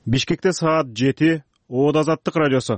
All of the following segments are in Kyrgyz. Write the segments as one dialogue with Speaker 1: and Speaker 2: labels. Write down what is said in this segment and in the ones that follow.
Speaker 1: Бишкекте саат 7, Оод Азаттык радиосу.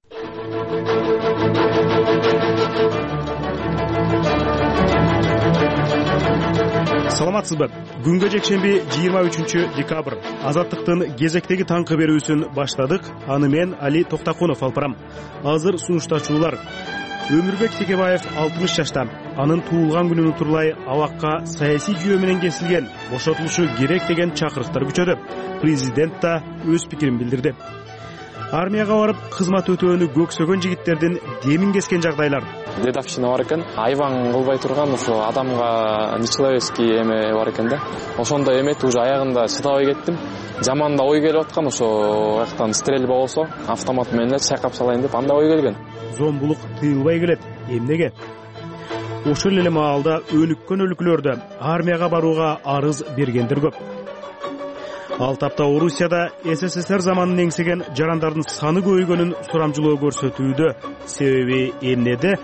Speaker 1: Саламатсызбы? Күнгө жекшемби 23 декабрь. Азаттыктын кезектеги таңкы берүүсүн баштадык. Аны мен Али Токтакунов алып барам. Азыр сунуштачуулар. Өмүрбек Текебаев 60 жашта. Анын туулган күнүн утурлай абакка саясий жүйө менен кесилген, бошотулушу керек деген чакырыктар күчөдү. Президент да өз пикирин билдирди. Армияга барып кызмат өтөөнү көксөгөн жигиттердин демин кескен жагдайлар.
Speaker 2: Дедовщина бар экен, айваң кылбай турган ошо адамга нечеловецкий эме бар экен да. Ошондой эметип уже аягында чыдабай кеттим. Жаман да ой келип аткан, ошо аяктан стрельба болсо, автомат менен чайкап салайын деп андай ой келген.
Speaker 1: Зомбулук тыйылбай келет. Эмнеге? Ошол эле маалда өнүккөн өлкөлөрдө армияга барууга арыз бергендер көп. Ал тапта Орусияда СССР заманын эңсеген жарандардын саны көбөйгөнүн сурамжылоо көрсөтүүдө. Себеби эмнеде?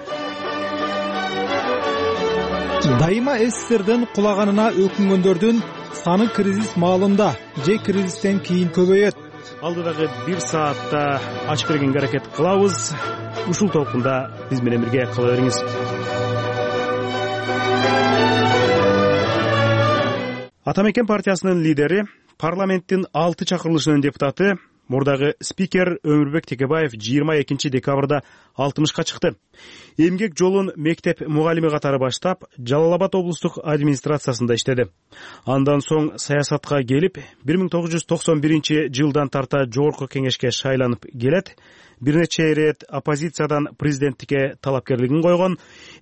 Speaker 3: Дайыма СССРден кулаганына өкүнгөндөрдүн саны кризис маалында же кризистен кийин көбөйөт.
Speaker 1: Алдыдагы 1 саатта ачып бергенге аракет кылабыз. Ушул толкунда биз менен бирге кала бериңиз. Атамекен партиясынын лидери, парламенттин 6 чакырылышынын депутаты, мурдагы спикер Өмүрбек Текебаев 22 декабрда 60ка чыкты. Эмгек жолун мектеп мугалими катары баштап, Жалал Абад облустук администрациясында иштеди. Андан соң саясатка келип, 1991 жылдан тарта жогорку кеңешке шайланып келет. Бир нече ирет оппозициядан президенттикке талапкерлигин койгон.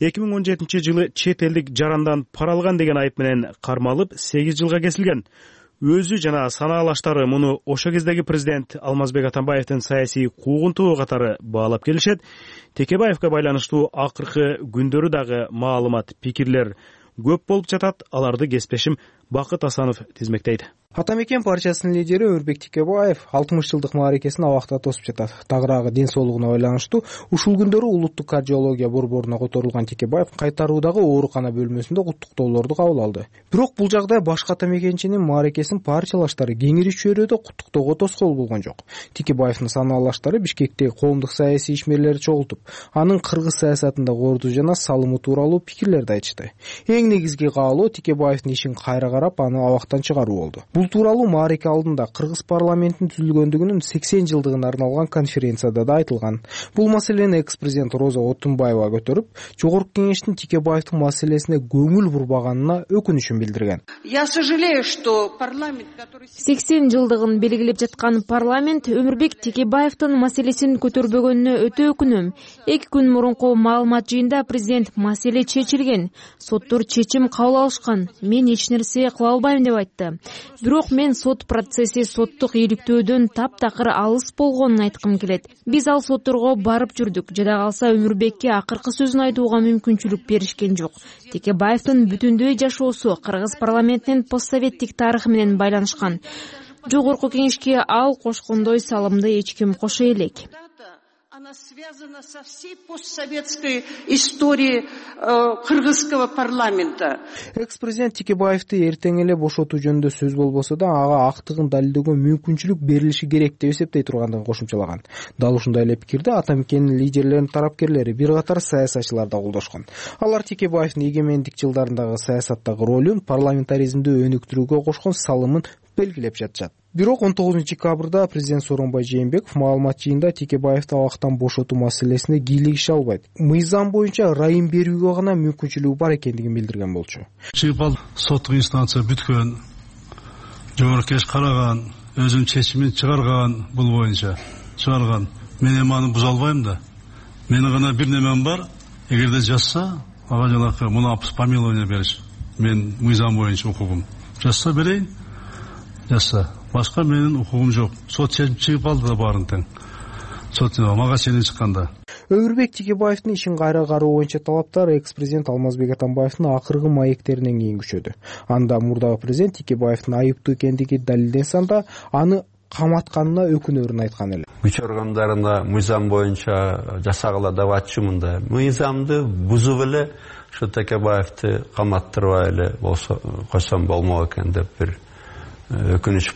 Speaker 1: 2017 жылы чет элдик жарандан пара алган деген айып менен кармалып 8 жылга кесилген. Өзү жана санаалаштары муну ошо кездеги президент Алмазбек Атамбаевдин саясий куугунтугу катары баалап келишет. Текебаевге байланыштуу акыркы күндөрү дагы маалымат, пикирлер көп болуп жатат. Аларды кеспешим Бакыт Асанов тизмектейт.
Speaker 3: Атамекен партиясынын лидери Өмүрбек Текебаев 60 жылдык мааракесин абакта тосуп жатат. Тагыраагы ден соолугуна байланыштуу ушул күндөрү улуттук кардиология борборуна которулган Текебаев кайтаруудагы оорукана бөлмөсүндө куттуктоолорду кабыл алды. Бирок бул жагдай башка атамекенчинин мааракесин партиялаштары кеңири чөйрөдө куттуктоого тоскоол болгон жок. Текебаевдин санаалаштары Бишкектеги коомдук саясий ишмерлерди чогултуп, анын кыргыз саясатындагы орду жана салымы тууралуу пикирлерди айтышты. Эң негизги каалоо Текебаевдин ишин кайра карап, аны абактан чыгаруу болду. Бул тууралуу маареке алдында кыргыз парламентинин түзүлгөндүгүнүн 80 жылдыгына арналган конференцияда да айтылган. Бул маселени экс-президент Роза Отунбаева көтөрүп, жогорку кеңештин Текебаевдин маселесине көңүл бурбаганына өкүнүчүн билдирген.
Speaker 4: Я сожалею, что парламент, который
Speaker 5: 80 жылдыгын белгилеп жаткан парламент Өмүрбек Текебаевдин маселесин көтөрбөгөнүнө өтө өкүнөм. 2 күн мурунку маалымат жыйында президент маселе чечилген, соттор чечим кабыл алышкан, мен эч нерсе кыла албайм деп айтты. Бирок мен сот процесси соттук ийгиликтөөдөн таптакыр алыс болгонун айткым келет. Биз ал сотторго барып жүрдүк. Жада калса Өмүрбекке акыркы сөзүн айтууга мүмкүнчүлүк беришкен жок. Текебаевдин бүтүндөй жашоосу кыргыз парламентинин постсоветтик тарыхы менен байланышкан. Жогорку кеңешке ал кошкондой салымды эч ким кошо элек.
Speaker 4: Она связана со всей постсоветской историей кыргызского парламента.
Speaker 3: Экс-президент Текебаевди эртең эле бошотуу жөнүндө сөз болбосо да, ага актыгын далилдөөгө мүмкүнчүлүк берилиши керек деп эсептей тургандыгын кошумчалаган. Дал ушундай эле пикирди атамекенин лидерлеринин тарапкерлери, бир катар саясатчылар да колдошкон. Алар Текебаевдин эгемендик жылдарындагы саясаттагы ролун, парламентаризмди өнүктүрүүгө кошкон салымын белгилеп жатышат. Бирок 19 декабрда президент Сооронбай Жээнбеков маалымат жыйында Текебаевди абактан бошотуу маселесине кийлигише албайт. Мыйзам боюнча ырайым берүүгө гана мүмкүнчүлүгү бар экендигин билдирген болчу.
Speaker 6: Чыгып соттук инстанция бүткөн, жогорку кеңеш караган, өзүнүн чечимин чыгарган, бул боюнча чыгарган. Мен эми аны буза албайм да. Менин гана бир немем бар, эгерде жазса, ага жанакы муну помилование бериш. Мен мыйзам боюнча укугум. Жазса берейин. Жаса, башка менин укугум жок. Сот чечим чыгып алды да баарын тең. Сот мага чейин чыкканда.
Speaker 3: Өмүрбек Текебаевдин ишин кайра кароо боюнча талаптар экс-президент Алмазбек Атамбаевдин акыркы маектеринен кийин күчөдү. Анда мурдагы президент Текебаевдин айыптуу экендиги далилденсе да, аны каматканына өкүнөрүн айткан эле.
Speaker 7: Күч органдарына мыйзам боюнча жасагыла деп атчымында. Мыйзамды бузуп эле ушу Текебаевди каматтырбай эле койсом болмок экен деп бир өкүнүч бар.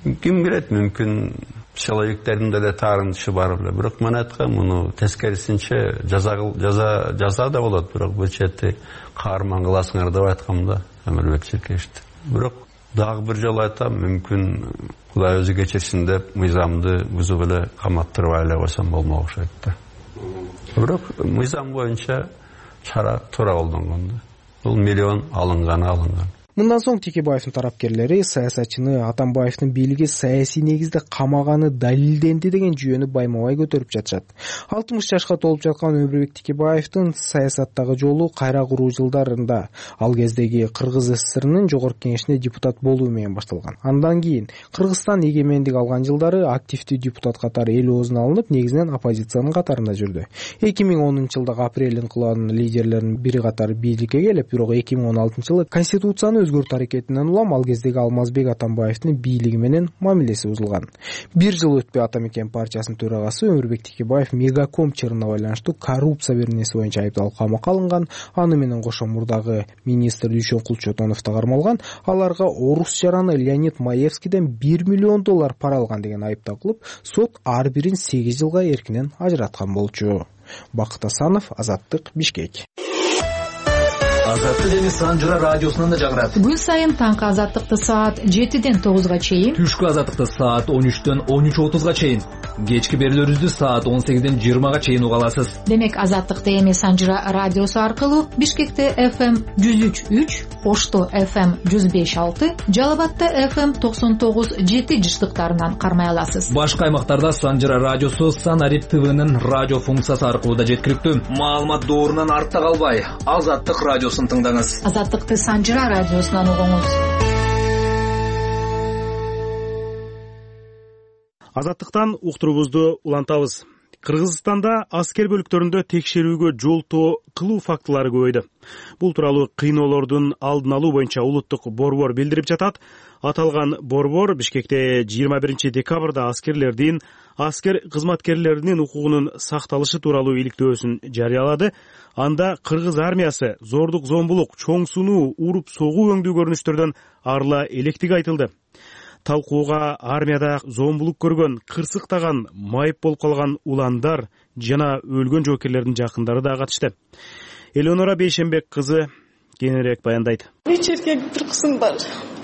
Speaker 7: Kim bilет, мүмкін психологиктердің де тарынышы бар біле. Бірақ мен айтқан, мұны тескерісінше жаза да болады. Бірақ бұл четті қарман қыласыңар деп айтқанымда Өмірбек Черкешті. Бірақ дағы бір жол айтам, мүмкін Құдай өзі кечірсін деп мыйзамды бұзу біле қаматтырып айлы қойсам болмау шайтты. Бірақ мыйзам бойынша шара тура қолданғанды. Бұл миллион алынған.
Speaker 3: Мындан соң Текебаевдин тарапкерлери саясатчыны Атамбаевдин бийлиги саясий негизде камаганы далилденди деген жүйөнү байма-бай көтөрүп жатышат. 60 жашка толуп жаткан Өмүрбек Текебаевдин саясаттагы жолу кайра куруу жылдарында ал кездеги Кыргыз ССРнын жогорку кеңешине депутат болуу менен башталган. Андан кийин Кыргызстан эгемендик алган жылдары активдүү депутат катары эл оозуна алынып, негизинен оппозициянын катарында жүрдү. 2010-жылдагы апрель инкылабынын лидерлеринин бири катары бийликке келип, бирок 2016-жылы конституцияны өзгөртүү аракетинен улам ал кездеги Алмазбек Атамбаевдин бийлиги менен мамилеси бузулган. Бир жыл өтпөй Атамекен партиясынын төрагасы Өмүрбек Текебаев Мегаком чырына байланыштуу коррупция беренеси боюнча айыпталып камакка алынган. Аны менен кошо мурдагы министр Дүйшөнкул Чотонов да кармалган. Аларга орус жараны Леонид Маевскийден $1 миллион пара алган деген айып тагылып, сот ар бирин 8 жылга эркинен ажыраткан болчу. Бакыт Асанов, Азаттык, Бишкек.
Speaker 8: Азаттык эми Санжыра радиосунан да жагырат.
Speaker 9: Күн сайын таңкы азаттыкты саат 7-ден 9-га чейин,
Speaker 8: түшкү азаттыкты саат 13-ден 13:30-га чейин, кечки берүүлөрүбүздү саат 18-ден 20-га чейин уга аласыз.
Speaker 9: Демек азаттыкты эми Санжыра радиосу аркылуу Бишкекте FM 103.3, Ошто FM 105.6, Жалал-Абадта FM 99.7 жыштыктарынан кармай аласыз.
Speaker 8: Башка аймактарда Санжыра радиосу Санарип ТВнын радио функциясы аркылуу да жеткиликтүү. Маалымат доорунан артта калбай, Азаттык радиосын тыңдаңыз.
Speaker 9: Азаттыкты Санжыра радиосунан угуңуз.
Speaker 1: Азаттыктан уктуруубузду улантабыз. Кыргызстанда аскер бөлүктөрүндө текшерүүгө жолтоо кылуу фактылары көбөйдү. Бул тууралуу кыйноолордун алдын алуу боюнча улуттук борбор билдирип жатат. Аталган борбор Бишкекте 21 декабрда аскерлердин, аскер кызматкерлеринин укугунун сакталышы тууралуу иликтөөсүн жарыялады. Анда Кыргыз армиясы зордук, зомбулук, чоң сунуу, уруп согуу өңдүү көрүнүштөрдөн арыла электиги айтылды. Талкууга армияда зомбулук көргөн, кырсыктаган, майып болуп калган уландар жана өлгөн жоокерлердин жакындары да катышты. Элеонора Бейшенбек кызы кененирээк баяндайт.
Speaker 10: Вечерге бир кызым бар.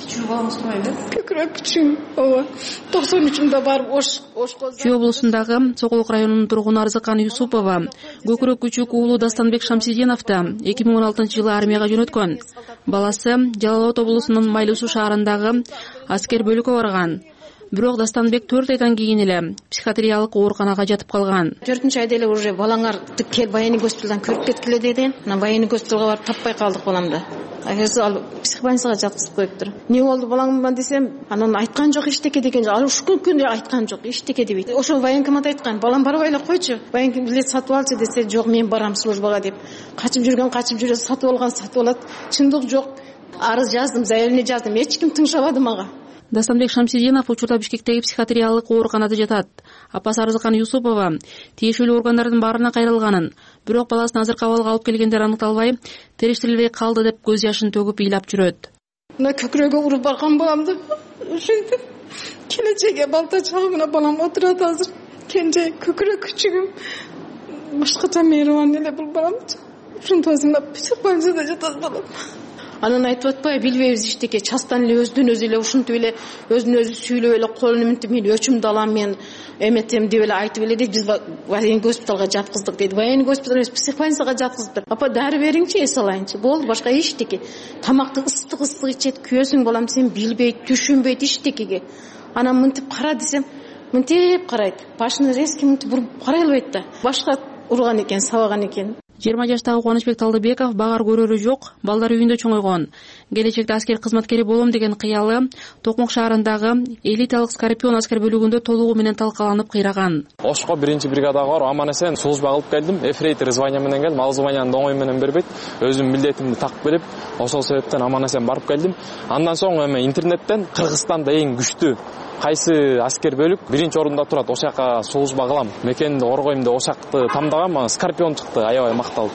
Speaker 10: Көкүрөк күчүм, ооба. 93-мда барып ошко.
Speaker 11: Чүй облусундагы Сокулук районунун тургуну Арзыкан Юсупова көкүрөк күчүк уулу Дастанбек Шамсидиновду 2016-жылы армияга жөнөткөн. Баласы Жалал-Абад облусунун Майлысуу шаарындагы аскер бөлүккө барган. Бирок Дастанбек 4 айдан кийин эле психиатриялык ооруканага жатып калган.
Speaker 10: 4-айда эле уже балаңар кел Баяник госпиталдан көрүп кеткиле деген. Анан Баяник госпиталга барып таппай калдык баламды. Агерсе ал психбольницага жаткызып коюптур. Не болду балаңман десем, анан айткан жок эчтеке деген жок. Ал ушул күндө айткан жок, эчтеке дебейт. Ошол военкомат айткан, балам барбай эле койчу. Военком билет сатып алчы десе, жок мен барам службага деп. Качып жүрө сатып алат. Чындык жок. Арыз жаздым, заявление жаздым. Эч ким тыңшабады мага.
Speaker 11: Дастанбек Шамсидинов учурда Бишкектеги психиатриялык ооруканада жатат. Апасы Арзыкан Юсупова тиешелүү органдардын баарына кайрылганын, бирок баласын азыр кабалга алып келгендер аныкталбай, териштирилбей калды деп көз жашын төгүп ыйлап жүрөт.
Speaker 10: Мына көкүрөгү уруп барган баламды ушинтип келечекке балта чагымына балам отурат азыр. Кенже көкүрөк күчүгүм башкача мейрибан эле бул балам. Ушинтип азыр психбольницада жатат балам. Анан айтып атпай билбейбиз эчтеке, частан эле өзүнөн өзү эле ушинтип эле өзүн өзү сүйлөп эле колун минтип мен өчүмдү алам, мен эметем деп эле айтып эле дейт. Биз Баяник госпиталга жаткыздык дейт. Баяник госпиталга эмес, психбольницага жаткыздык. Апа дары бериңчи, эс алайынчы. Болду, башка эчтеке. Тамакты ыстык ичет, күйөсүң балам, сен билбейт, түшүнбөйт эчтекеге. Анан мынтип кара десем, мынтип карайт. Башын резко мынтип буруп карай албайт да. Башка урган экен, сабаган экен.
Speaker 11: 20 жаштагы Кубанычбек Талдыбеков багар көрөрү жок, балдар үйүндө чоңойгон. Келечекте аскер кызматкери болом деген кыялы Токмок шаарындагы элиталык Скорпион аскер бөлүгүндө толугу менен талкаланып кыйраган.
Speaker 2: Ошко 1-бригадага барып аман-эсен служба кылып келдим. Эфрейтор звания менен келдим. Ал званияны оңой менен бербейт. Өзүм милдетимди такып берип, ошол себептен аман-эсен барып келдим. Андан соң эми интернеттен Кыргызстанда эң күчтүү кайсы аскер бөлүк биринчи орунда турат, ошол жака служба кылам, мекенди коргойм деп ошол жакты тамдагам. Мага Скорпион чыкты, аябай макталып.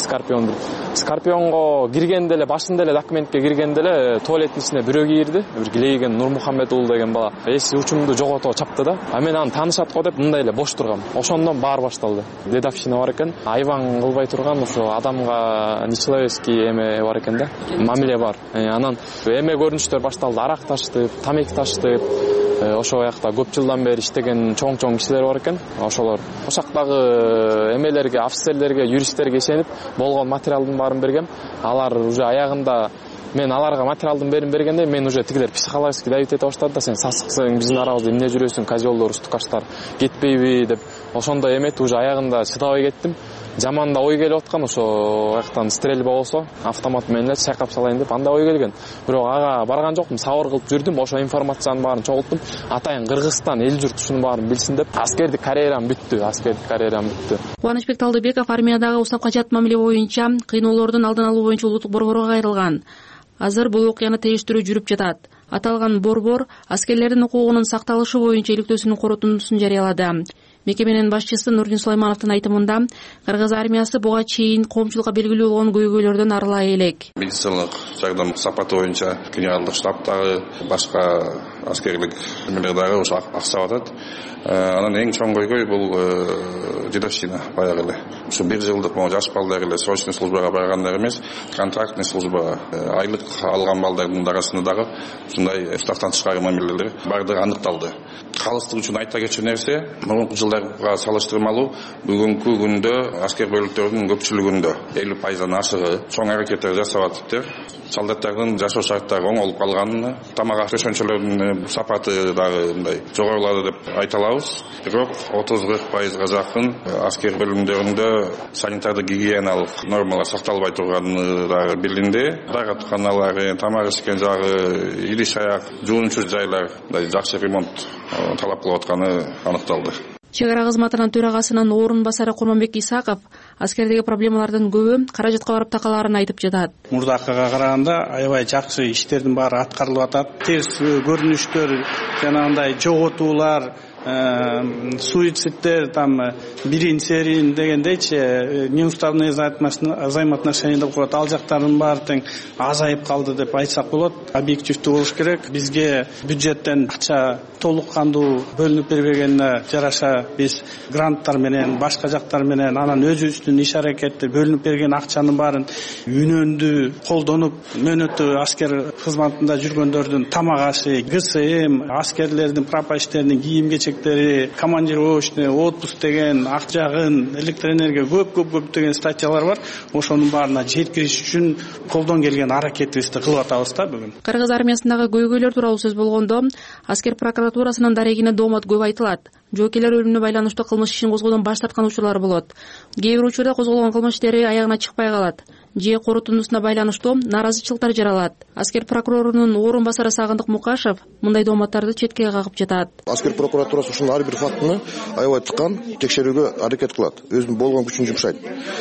Speaker 2: Скорпионго киргенде эле, башында эле документке киргенде эле туалеттин ичине бирөө кирди, бир Килейген Нурмухаммед уулу деген бала. Эс учумду жогото чапты да. А мен аны таанышат го деп мындай эле бош тургам. Ошондон баары башталды. Дедовщина бар экен, айван кылбай турган, ошо адамга нечеловецкий эме бар экен да, мамиле бар. Анан эме көрүнүштөр башталды, арак таштып, тамеки таштып. Ошол жакта көп жылдан бери иштеген чоң кишилер бар экен. Ошолор ошол жактагы эмелерге, офицерлерге, юристтерге ишенип болгон материалдын баарын бергем. Алар уже аягында мен аларга материалдын бергенде мен уже тигилер психологически давить эте баштады да, сен сасыксың, биздин арабызда эмне жүрөсүң, козелдор, устукаштар кетпейби деп. Ошондой эметип уже аягында чыдабай кеттим. Жаман да ой келип аткан, ошо жактан стрельба болсо автомат менен эле чайкап салайын деп андай ой келген. Бирок ага барган жокмун, сабыр кылып жүрдүм. Ошо информациянын баарын чогулттум. Атайын Кыргызстан эл журт ушунун баарын билсин деп. Аскердик карьерам бүттү.
Speaker 11: Кубанычбек Талдыбеков армиядагы устапка жат мамиле боюнча кыйноолордун алдын алуу боюнча улуттук борборго кайрылган. Азыр бул окуяны териштирүү жүрүп жатат. Аталган борбор аскерлердин укугунун сакталышы боюнча иликтөөсүнүн корутундусун жарыялады. Мекеменин башчысы Нурдин Сулаймановдун айтымында Кыргыз армиясы буга чейин коомчулукка белгилүү болгон көйгөйлөрдөн арылай элек.
Speaker 12: Медициналык жардам сапаты боюнча генералдык штабтагы башка аскерлик эмелер дагы ошо аксап атат. Анан эң чоң көйгөй бул дедовщина баягы эле. Ушу 1 жылдык жаш балдар эле срочный службага баргандар эмес, контрактный службага айлык алган балдардын арасында дагы ушундай штаттан тышкары мамилелер бардыгы аныкталды. Калыстык үчүн айта кетчү нерсе, мурунку жылдарга салыштырмалуу бүгүнкү күндө аскер бөлүктөрдүн көпчүлүгүндө 50%дан ашыгы чоң аракеттер жасап атыптыр. Солдаттардын жашоо шарттары оңолуп калганын, тамак төшөнчөлөрдүн сапаты дагы мындай жогорулады деп айта алабыз. Бирок 30-40%га жакын аскер бөлүмдөрүндө санитардык гигиеналык нормалар сакталбай турганы дагы билинди. Дааратканалар, тамак ишкен жагы, идиш аяк, жуунчу жайлар жакшы ремонт талап кылып атканы аныкталды.
Speaker 11: Чек ара кызматынын төрагасынын орун басары Курманбек Исаков аскердеги проблемалардын көбү каражатка барып такалаарын айтып жатат.
Speaker 13: Мурдакыга караганда аябай жакшы иштердин баары аткарылып атат. Терс көрүнүштөр, жанагындай жоготуулар, суицидтер, бирин серин дегендейчи, неуставные взаимоотношения деп коет. Ал жактардын баары тең азайып калды деп айтсак болот. Объективдүү болуш керек. Бизге бюджеттен акча толук кандуу бөлүнүп бербегенине жараша биз гранттар менен, башка жактар менен, анан өзүбүздүн иш аракетти бөлүнүп берген акчанын баарын үнөндүү колдонуп, мөөнөттүү аскер кызматында жүргөндөрдүн тамак ашы, ГСМ, аскерлердин прапорщиктердин кийим кечектери, командировочный, отпуск деген, ак жагын, электроэнергия көп деген статьялар бар. Ошонун баарына жеткириш үчүн колдон келген аракетибизди кылып атабыз да бүгүн.
Speaker 11: Кыргыз армиясындагы көйгөйлөр тууралуу сөз болгондо, аскер прокуратурасынын дарегине доомат көп айтылат. Жоокерлер өлүмүнө байланыштуу кылмыш ишин козгоодон баш тарткан учурлар болот. Кээ бир учурда козголгон кылмыш иштери аягына чыкпай калат. Же корутундусуна байланыштуу наразычылыктар жаралат. Аскер прокурорунун орун басары Сагындык Мукашев мындай дооматтарды четке кагып жатат.
Speaker 14: Аскер прокуратурасы ушул ар бир фактыны аябай тыккан, текшерүүгө аракет кылат. Өзүнүн болгон күчүн жумшайт.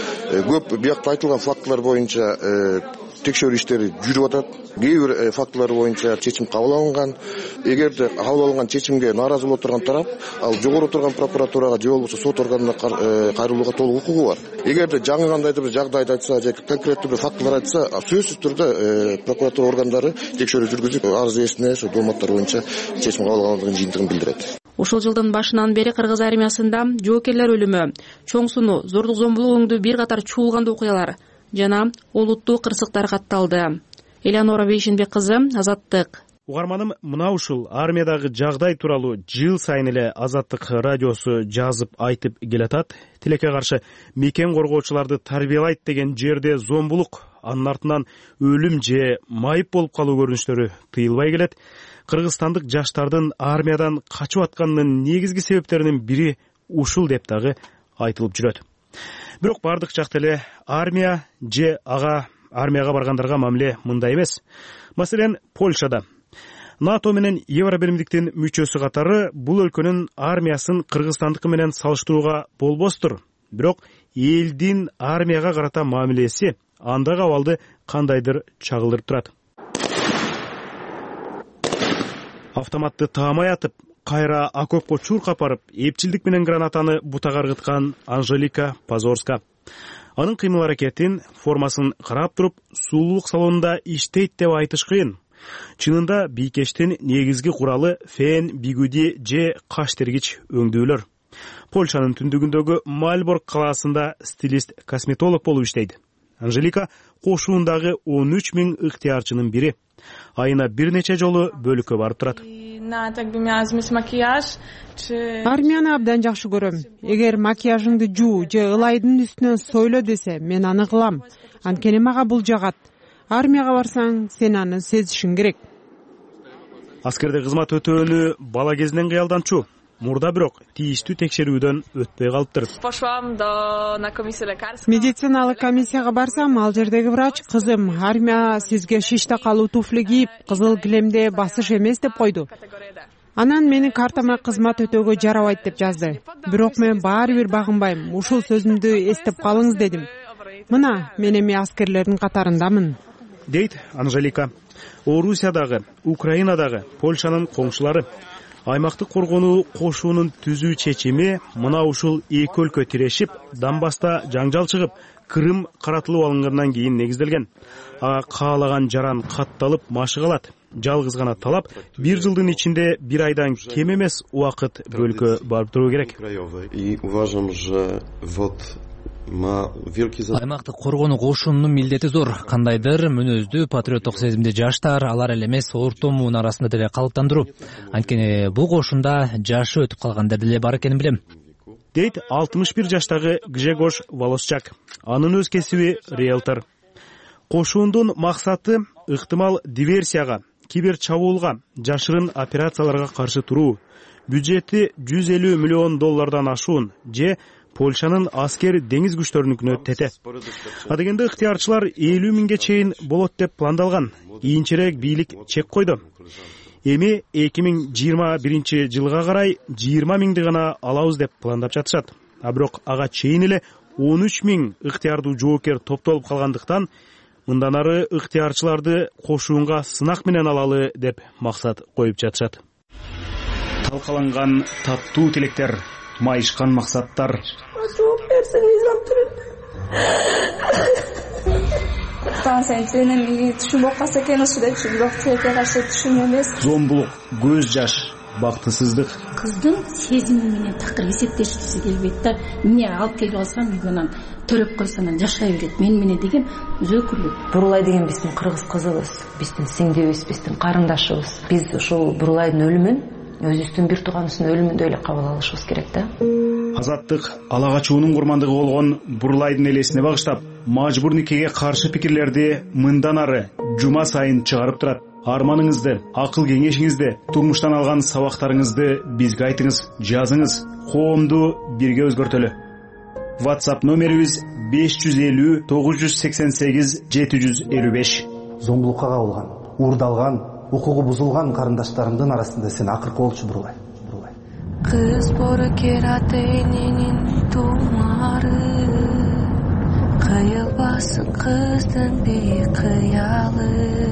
Speaker 14: Көп биякта айтылган фактылар боюнча текшерүү иштери жүрүп атат. Кээ бир фактылар боюнча чечим кабыл алынган. Эгерде кабыл алынган чечимге нааразы болуп турган тарап, ал жогору турган прокуратурага же болбосо сот органына кайрылууга толук укугу бар. Эгерде жаңы кандайдыр бир жагдайды айтса же конкреттүү бир фактылар айтса, сөзсүз түрдө прокуратура органдары текшерүү жүргүзүп, арыз ээсине ошо дооматтар боюнча чечим кабыл алгандыгын жыйынтыгын билдирет.
Speaker 11: Ушул жылдын башынан бери Кыргыз армиясында жоокерлер өлүмү, чоң сунуу, зордук зомбулук өңдүү бир катар чуулгандуу окуялар жана олуттуу кырсыктар катталды. Элеонора Бейшенбек кызы, Азаттык.
Speaker 1: Угарманым, мына ушул армиядагы жагдай тууралуу жыл сайын эле Азаттык радиосу жазып айтып келатат. Тилекке каршы мекен коргоочуларды тарбиялайт деген жерде зомбулук, анын артынан өлүм же майып болуп калуу көрүнүштөрү тыйылбай келет. Кыргызстандык жаштардын армиядан качып атканынын негизги себептеринин бири ушул деп дагы айтылып жүрөт. Бирок бардык жакта эле армия же армияга баргандарга мамиле мындай эмес. Маселен, Польшада НАТО менен Евробиримдиктин мүчөсү катары бул өлкөнүн армиясын кыргызстандыкы менен салыштырууга болбостур. Бирок элдин армияга карата мамилеси андагы абалды кандайдыр чагылдырып турат. Автоматты таамай атып, кайра окопко чуркап барып, эпчилдик менен гранатаны бутага ыргыткан Анжелика Позорска. Анын кыймыл-аракетин, формасын карап туруп, сулуулук салонунда иштейт деп айтыш кыйын. Чынында бийкештин негизги куралы фен, бигуди же каш тергич өңдүүлөр. Польшанын түндүгүндөгү Мальборг калаасында стилист-косметолог болуп иштейт. Анжелика кошуундагы 13 000 ыктыярчынын бири. Айына бир нече жолу бөлүккө барып турат.
Speaker 15: Армияны абдан жакшы көрөм. Эгер макияжыңды жуу же ылайдын үстүнөн сойло десе, мен аны кылам. Анткени мага бул жагат. Армияга барсаң, сен аны сезишиң керек.
Speaker 1: Аскерде кызмат өтөөнү бала кезинен кыялданчу. Мурда бирок тийиштүү текшерүүдөн өтпөй калыптыр.
Speaker 15: Медициналык комиссияга барсам, ал жердеги врач: "Кызым, армия сизге шиш такалуу туфли кийип, кызыл килемде басыш эмес" деп койду. Анан менин картама кызмат өтөөгө жарабайт деп жазды. Бирок мен баары бир багынбайм. Ушул сөзүмдү эстеп калыңыз дедим. Мына, мен эми аскерлердин катарындамын,
Speaker 1: дейт Анжелика. Орусиядагы, Украинадагы, Польшанын коңшулары. Аймактык коргонуу кошуунун түзүү чечими мына ушул эки өлкө тирешип, Донбасста жаңжал чыгып, Крым каратылып алынгандан кийин негизделген. Ага каалаган жаран катталып машык алат. Жалгыз гана талап 1 жылдын ичинде 1 айдан кем эмес убакыт бөлкө барып туруу керек.
Speaker 8: Аймактык коргонуу кошуунун милдети зор. Кандайдыр мүнөздүү патриоттук сезимди жаштар, алар эле эмес орто муун арасында деле калыптандыруу. Анткени бул кошунда жашы өтүп калгандар деле бар экенин билем,
Speaker 1: дейт 61 жаштагы Гжегош Волосчак. Анын өз кесиби риэлтор. Кошуундун максаты ыктымал диверсияга, кибер чабуулга, жашырын операцияларга каршы туруу. Бюджети $150 миллион ашуун же Польшанын аскер деңиз күчтөрүнүкүнө тете. Адегенде ыктыярчылар 50 000ге чейин болот деп пландалган. Ийинчерээк бийлик чек койду. Эми 2021 жылга карай 20 000ди гана алабыз деп пландап жатышат. А бирок ага чейин эле 13 000 ыктыярдуу жоокер топтолуп калгандыктан мындан ары ыктыярчыларды кошуунга сынак менен алалы деп максат коюп жатышат. Талкаланган таттуу тилектер, майышкан максаттар.
Speaker 10: Жооп берсеңиз аптырып. Сен эми түшүнүп калса экен ушул деп бирок тилекке каршы түшүн эмес.
Speaker 1: Зомбулук, көз жаш, бактысыздык.
Speaker 16: Кыздын сезими менен такыр эсептешкиси келбейт да. Эмне алып келип алсам үйгөнөн төлөп койсоң жашай берет мен менен деген өзөкүлүк.
Speaker 17: Бурулай деген биздин кыргыз кызыбыз, биздин сиңдибиз, биздин карындашыбыз. Биз ушул Бурулайдын өлүмүн өзүбүздүн бир тууганыбыздын өлүмүндөй эле кабыл алышыбыз керек да.
Speaker 1: Азаттык ала качуунун курмандыгы болгон Бурулайдын элесине багыштап, мажбур никеге каршы пикирлерди мындан ары жума сайын чыгарып турат. Арманыңызды, акыл кеңешиңизди, турмуштан алган сабактарыңызды бизге айтыңыз, жазыңыз. Коомду бирге өзгөртөлү. WhatsApp номерибиз 550 988 755.
Speaker 18: Зомбулукка кабылган, уурдалган, укугу бузулган карындаштарымдын арасында сен акыркы болчу Бурулай.
Speaker 19: Кыз борокер ата эненин тумары, кыйылбасын кыздын бейкыялы.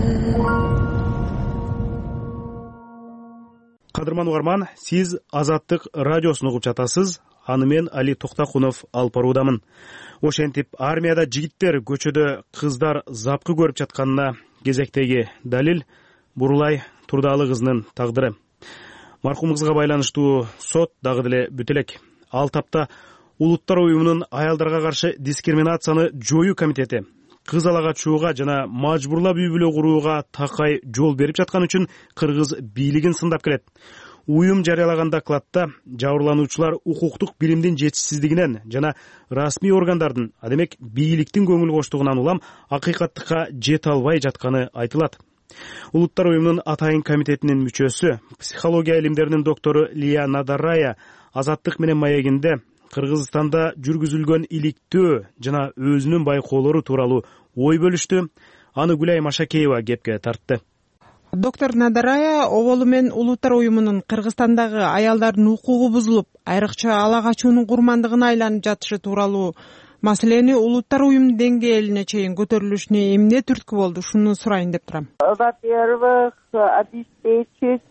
Speaker 1: Кадырман угарман, сиз Азаттык радиосун угуп жатасыз. Аны мен Али Токтакунов алып баруудамын. Ошентип армияда жигиттер, көчөдө кыздар запкы көрүп жатканына кезектеги далил Бурулай Турдалы кызынын тагдыры. Мархум кызга байланыштуу сот дагы деле бүтө элек. Ал тапта Улуттар уюмунун аялдарга каршы дискриминацияны жоюу комитети кыз ала качууга жана мажбурлап үй бүлө курууга такай жол берип жаткан үчүн кыргыз бийлигин сындап келет. Уюм жарыялаган докладта жабырлануучулар укуктук билимдин жетишсиздигинен жана расмий органдардын, адемек бийликтин көңүл коштугунан улам акыйкаттыкка жете албай жатканы айтылат. Улуттар уюмунун атайын комитетинин мүчөсү, психология илимдеринин доктору Лия Надарая Азаттык менен маегинде Кыргызстанда жүргүзүлгөн иликтөө жана өзүнүн байкоолору тууралуу ой бөлүштү. Аны Гүлай Машакеева кепке тартты.
Speaker 15: Доктор Надарая оболу менен Улуттар уюмунун Кыргызстандагы аялдардын укугу бузулуп, айрыкча ала качуунун курмандыгына айланып жатышы тууралуу маселени улуттар уюму деңгээлине чейин көтөрүлүшүнө эмне түрткү болду, ушуну сурайын деп турам.
Speaker 20: Во-первых, обеспечить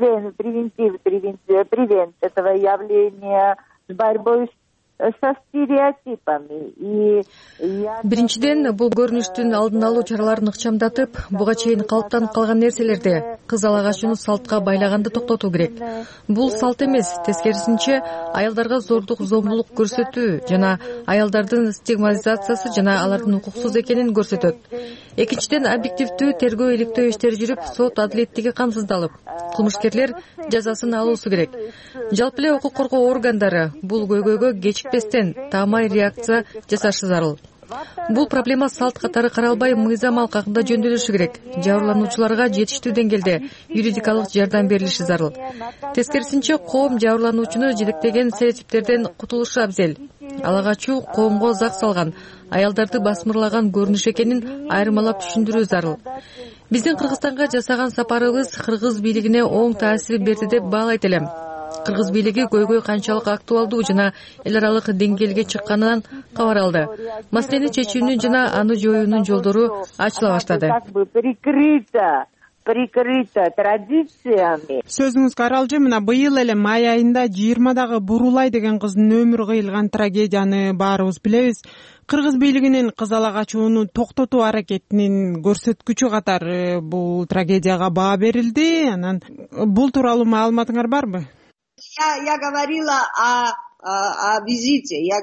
Speaker 20: превент этого явления с борьбой со стереотипами.
Speaker 21: Биринчиден, бул көрүнүштүн алдын алуу чараларын ыкчамдатып, буга чейин калыптанып калган нерселерди, кыз ала качууну салтка байлаганды токтотуу керек. Бул салт эмес, тескерисинче аялдарга зордук, зомбулук көрсөтүү жана аялдардын стигматизациясы жана алардын укуксуз экенин көрсөтөт. Экинчиден, объективдүү тергөө иликтөө иштери жүрүп, сот адилеттиги камсыздалып, кылмышкерлер жазасын алуусу керек. Жалпы эле укук коргоо органдары бул көйгөйгө кечикпестен таамай реакция жасашы зарыл. Бул проблема салт катары каралбай, мыйзам алкагында жөндөлүшү керек. Жабырлануучуларга жетиштүү деңгээлде юридикалык жардам берилиши зарыл. Тескерисинче, коом жабырлануучуну жетектеген стереотиптерден кутулушу абзел. Ала качуу коомго зак салган, аялдарды басмырлаган көрүнүш экенин айырмалап түшүндүрүү зарыл. Биздин Кыргызстанга жасаган сапарыбыз кыргыз бийлигине оң таасир берди деп баалайт элем. Кыргыз бийлиги көйгөй канчалык актуалдуу жана эл аралык деңгээлге чыкканынан кабар алды. Маселени чечүүнүн жана аны жоюунун жолдору ачыла баштады.
Speaker 20: Прикрыто традициями.
Speaker 15: Сөзүңүзгө аралжы, мына быйыл эле май айында 20-дагы Бурулай деген кыздын өмүрү кыйылган трагедияны баарыбыз билебиз. Кыргыз бийлигинин кыз ала качууну токтотуу аракетинин көрсөткүчү катары бул трагедияга баа берилди. Анан бул тууралуу маалыматыңар барбы?
Speaker 20: Я говорила о визите, я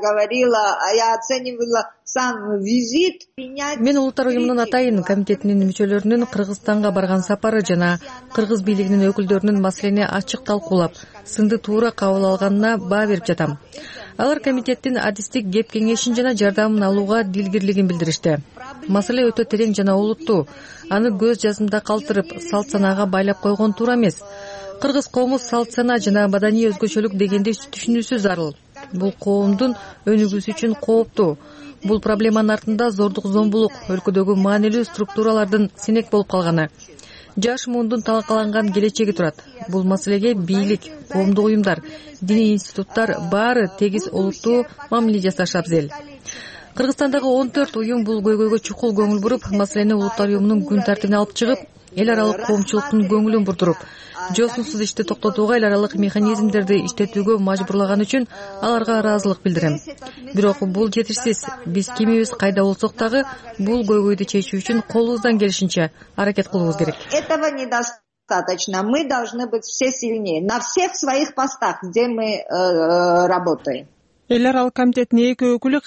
Speaker 20: оценивала сам визит.
Speaker 21: Мен улуттар уюмунун атайын комитетинин мүчөлөрүнүн Кыргызстанга барган сапары жана кыргыз бийлигинин өкүлдөрүнүн маселени ачык талкуулап, сынды туура кабыл алганына баа берип жатам. Алар комитеттин адистик кеп кеңешин жана жардамын алууга дилгирлигин билдиришти. Маселе өтө терең жана олуттуу. Аны көз жазымда калтырып, салт санаага байлап койгон туура эмес. Кыргыз коому салт сана жана маданий өзгөчөлүк дегенди түшүнүүсү зарыл. Бул коомдун өнүгүүсү үчүн кооптуу. Бул проблеманын артында зордук, зомбулук, өлкөдөгү маанилүү структуралардын синек болуп калганы, жаш муундун талкаланган келечеги турат. Бул маселеге бийлик, коомдук уюмдар, диний институттар баары тегиз олуттуу мамиле жасашы абзел. Кыргызстандагы 14 уюм бул көйгөйгө чукул көңүл буруп, маселени улуттар уюмунун күн тартибине алып чыгып, эл аралык коомчулуктун көңүлүн бурдуруп, жосунсуз ишти токтотууга эл аралык механизмдерди иштетүүгө мажбурлаган үчүн аларга ыраазылык билдирем. Бирок бул жетишсиз. Биз кимибиз кайда болсок дагы бул көйгөйдү чечүү үчүн колубуздан келишинче аракет кылуубуз керек.
Speaker 20: Этого недостаточно. Мы должны быть все сильнее на всех своих постах, где мы работаем.
Speaker 15: Эл аралык комитеттин эки өкүлү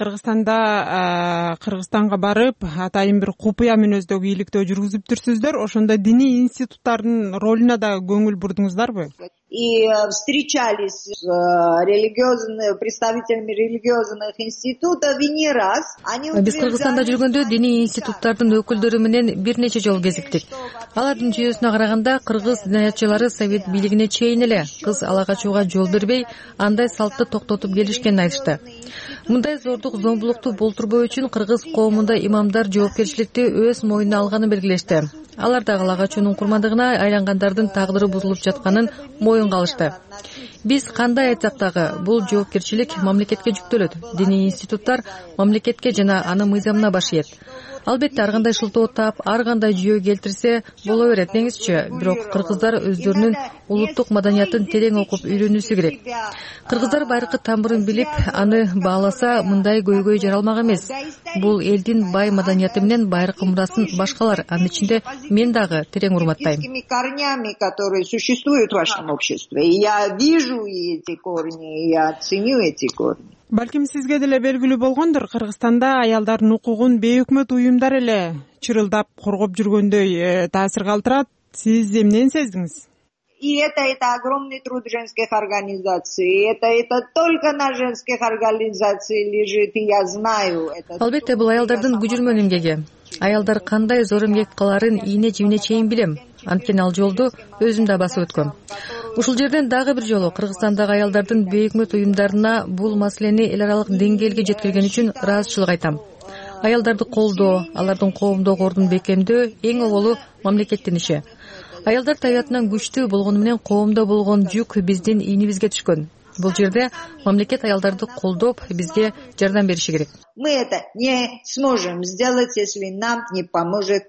Speaker 15: Кыргызстанга барып, атайын бир купуя мүнөздөгү иликтөө жүргүзүптүрсүздөр. Ошондо диний институттардын ролуна да көңүл бурдуңуздарбы?
Speaker 20: И встречались с представителями религиозных институтов и не раз.
Speaker 21: Биз Кыргызстанда жүргөндө диний институттардын өкүлдөрү менен бир нече жолу кезиктик. Алардын жүйөсүнө караганда кыргыз диниятчылары совет бийлигине чейин эле кыз ала качууга жол бербей, андай салтты токтотуп келишкенин айтышты. Мындай зордук, зомбулукту болтурбоо үчүн кыргыз коомунда имамдар жоопкерчиликти өз мойнуна алганын белгилешти. Алар да ала качуунун курмандыгына айлангандардын тагдыры бузулуп жатканын моюнга алышты. Биз кандай айтсак дагы бул жоопкерчилик мамлекетке жүктөлөт. Диний институттар мамлекетке жана анын мыйзамына баш ийет. Албетте ар кандай шылтоо таап, ар кандай жүйө келтирсе боло берет деңизчи. Бирок кыргыздар өздөрүнүн улуттук маданиятын терең окуп үйрөнүүсү керек. Кыргыздар байыркы тамырын билип, аны бааласа, мындай көйгөй жаралмак эмес. Бул элдин бай маданияты менен байыркы мурасын башкалар, анын ичинде мен дагы терең урматтайм.
Speaker 20: Корнями, которые существуют в вашем обществе. Я вижу эти корни, я ценю эти корни.
Speaker 15: Балким сизге деле белгилүү болгондур, Кыргызстанда аялдардын укугун бейөкмөт уюмдар эле чырылдап коргоп жүргөндөй таасир калтырат. Сиз эмнени сездиңиз?
Speaker 20: И это огромный труд женских организаций. Это только на женских организациях лежит, и я знаю.
Speaker 21: Албетте бул аялдардын күжүрмөн эмгеги. Аялдар кандай зор эмгек кыларын ийне-жибине чейин билем. Анткени ал жолду өзүм да басып өткөм. Ушул жерден дагы бир жолу Кыргызстандагы аялдардын бейөкмөт уюмдарына бул маселени эл аралык деңгээлге жеткирген үчүн ыраазычылык айтам. Аялдарды колдоо, алардын коомдогу ордун бекемдөө эң оболу мамлекеттин иши. Аялдар табиятынан күчтүү болгону менен коомдо болгон жүк биздин ийнибизге түшкөн. бул жерде мамлекет аялдарды колдоп бизге жардам бериши керек.
Speaker 20: Мы это не сможем сделать, если нам не поможет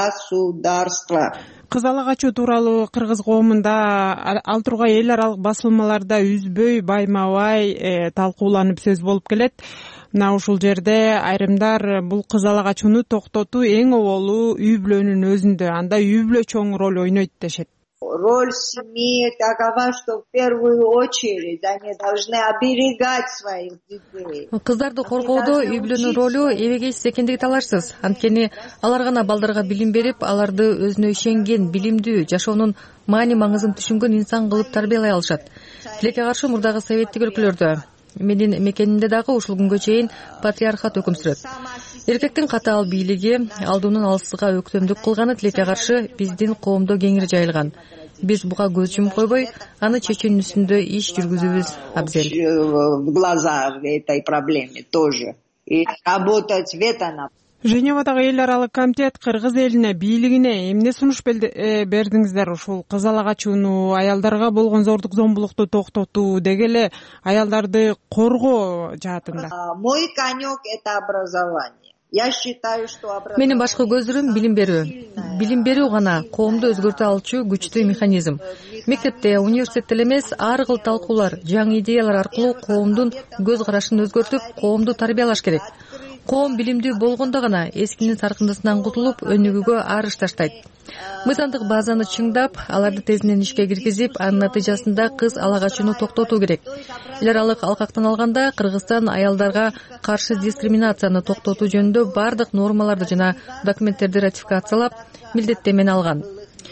Speaker 20: государство.
Speaker 15: Кыз ала качуу тууралуу кыргыз коомунда ал тургай эл аралык басылмаларда үзбөй баймабай талкууланып сөз болуп келет. Мына ушул жерде айрымдар бул кыз ала качууну токтотуу эң оболу үй бүлөнүн өзүндө, анда үй бүлө чоң роль ойнойт дешет.
Speaker 20: Роль семьи такова, что в первую очередь они должны оберегать своих детей.
Speaker 21: Кыздарды коргоодо үй бүлөнүн ролу эбегейсиз экендиги талашсыз. Анткени алар гана балдарга билим берип, аларды өзүнө ишенген, билимдүү, жашоонун маани маңызын түшүнгөн инсан кылып тарбиялай алышат. Тилекке каршы мурдагы советтик өлкөлөрдө, менин мекенимде дагы ушул күнгө чейин патриархат өкүм сүрөт. Эркектин катаал бийлиги алдуунун алсызга өктөмдүк кылганы тилекке каршы биздин коомдо кеңири жайылган. Биз буга көз жумуп койбой, аны чечүүнүн үстүндө иш жүргүзүүбүз абзел.
Speaker 20: В глаза этой проблеме тоже. И работать в этом.
Speaker 15: Женевадагы эл аралык комитет кыргыз элине, бийлигине эмне сунуш бердиңиздер? Ушул кыз ала качууну, аялдарга болгон зордук зомбулукту токтотуу, деги эле аялдарды коргоо жаатында.
Speaker 20: Мой конек это образование. Я считаю, что
Speaker 21: Менин башкы көзүрүм билим берүү. Билим берүү гана коомду өзгөртө алчу күчтүү механизм. Мектепте, университетте эмес, ар кыл талкуулар, жаңы идеялар аркылуу коомдун көз карашын өзгөртүп, коомду тарбиялаш керек. Коом билимдүү болгондо гана эскинин саркындысынан кутулуп, өнүгүүгө арыш таштайт. Мыйзамдык базаны чыңдап, аларды тезинен ишке киргизип, анын натыйжасында кыз ала качууну токтотуу керек. Эл аралык алкактан алганда, Кыргызстан аялдарга каршы дискриминацияны токтотуу жөнүндө бардык нормаларды жана документтерди ратификациялап, милдеттемени алган.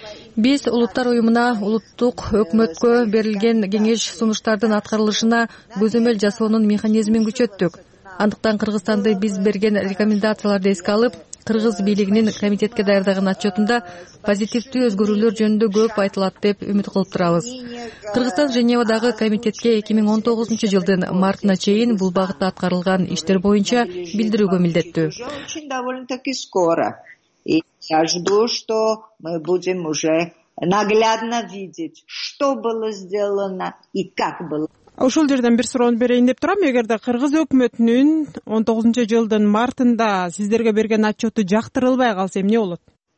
Speaker 21: Биз улуттар уюмуна, улуттук өкмөткө берилген кеңеш сунуштардын аткарылышына көзөмөл жасоонун механизмин күчөттүк. Андыктан Кыргызстанды биз берген рекомендацияларды эске алып, кыргыз бийлигинин комитетке даярдаган отчетунда позитивдүү өзгөрүүлөр жөнүндө көп айтылат деп үмүт кылып турабыз. Кыргызстан Женевадагы комитетке 2019-жылдын мартына чейин бул багытта аткарылган иштер боюнча билдирүүгө милдеттүү.
Speaker 20: Очень довольно-таки скоро. И я жду, что мы будем уже наглядно видеть, что было сделано и как было.
Speaker 15: Ушул жерден бир суроону берейин деп турам. Эгерде кыргыз өкмөтүнүн 19-жылдын мартында сиздерге берген отчету жактырылбай калса эмне болот?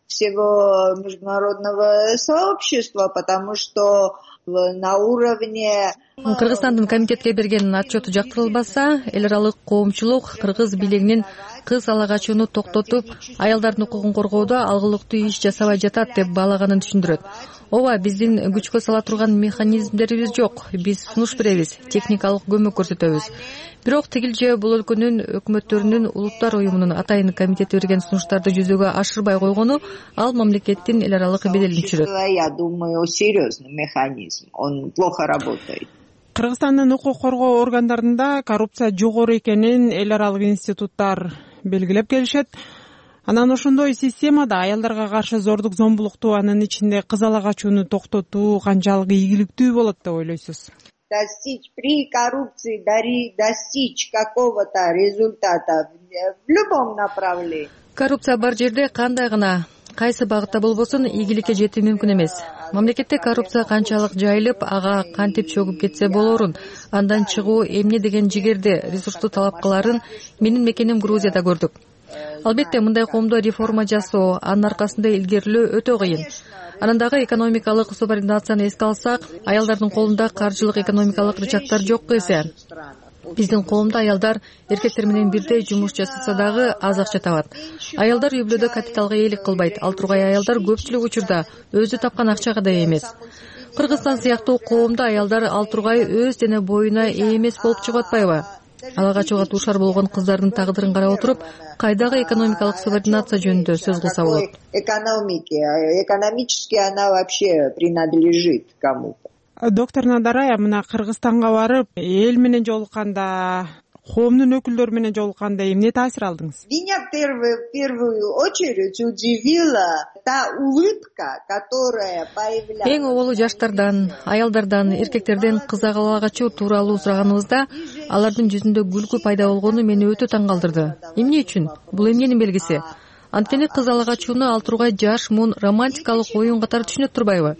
Speaker 20: Всего международного сообщества, потому что на уровне
Speaker 21: Кыргызстандын комитетке берген отчету жактырылбаса, эл аралык коомчулук кыргыз бийлигинин кыз ала качууну токтотуп, аялдардын укугун коргоодо алгылыктуу иш жасабай жатат деп баалаганын түшүндүрөт. Ооба, биздин күчкө сала турган механизмдерибиз жок. Биз сунуш беребиз, техникалык көмөк көрсөтөбүз. Бирок тигил же бул өлкөнүн өкмөттөрүнүн улуттар уюмунун атайын комитети берген сунуштарды жүзөгө ашырбай койгону ал мамлекеттин эл аралык беделин түшүрөт.
Speaker 20: Я думаю, серьезный механизм. Он плохо работает.
Speaker 15: Кыргызстандын укук коргоо органдарында коррупция жогору экенин эл аралык институттар белгилеп келишет. Анан ошондой системада аялдарга каршы зордук зомбулукту, анын ичинде кыз ала качууну токтотуу канчалык ийгиликтүү болот деп ойлойсуз?
Speaker 20: При коррупции достичь какого-то результата в любом направлении.
Speaker 21: Коррупция бар жерде кандай гана кайсы багытта болбосун ийгиликке жетүү мүмкүн эмес. Мамлекетте коррупция канчалык жайылып, ага кантип чөгүп кетсе болорун, андан чыгуу эмне деген жигерди, ресурсту талап кыларын менин мекеним Грузияда көрдүк. Албетте, мындай коомдо реформа жасоо, анын аркасында илгерилөө өтө кыйын. Анан дагы экономикалык субординацияны эске алсак, аялдардын колунда каржылык экономикалык рычагдар жок эсе. Биздин коомдо аялдар эркектер менен бирдей жумуш жасаса дагы аз акча табат. Аялдар үй бүлөдө капиталга ээлик кылбайт. Ал тургай аялдар көпчүлүк учурда өзү тапкан акчага да ээ эмес. Кыргызстан сыяктуу коомдо аялдар ал тургай өз дене боюна ээ эмес болуп чыгып атпайбы? Ала качууга дуушар болгон кыздардын тагдырын карап отуруп, кайдагы экономикалык субординация жөнүндө сөз кылса болот.
Speaker 20: Экономически она вообще принадлежит кому-то.
Speaker 15: Доктор Надарая, мына Кыргызстанга барып, эл менен жолукканда, коомдун өкүлдөрү менен жолукканда эмне таасир алдыңыз?
Speaker 20: Меня в первую очередь удивила та улыбка, которая появлялась.
Speaker 21: Эң оболу жаштардан, аялдардан, эркектерден кыз ала качуу тууралуу сураганыбызда алардын жүзүндө күлкү пайда болгону мени өтө таң калтырды. Эмне үчүн? Бул эмненин белгиси? Анткени кыз ала качууну ал тургай жаш, мун, романтикалык оюн катары түшүнөт турбайбы?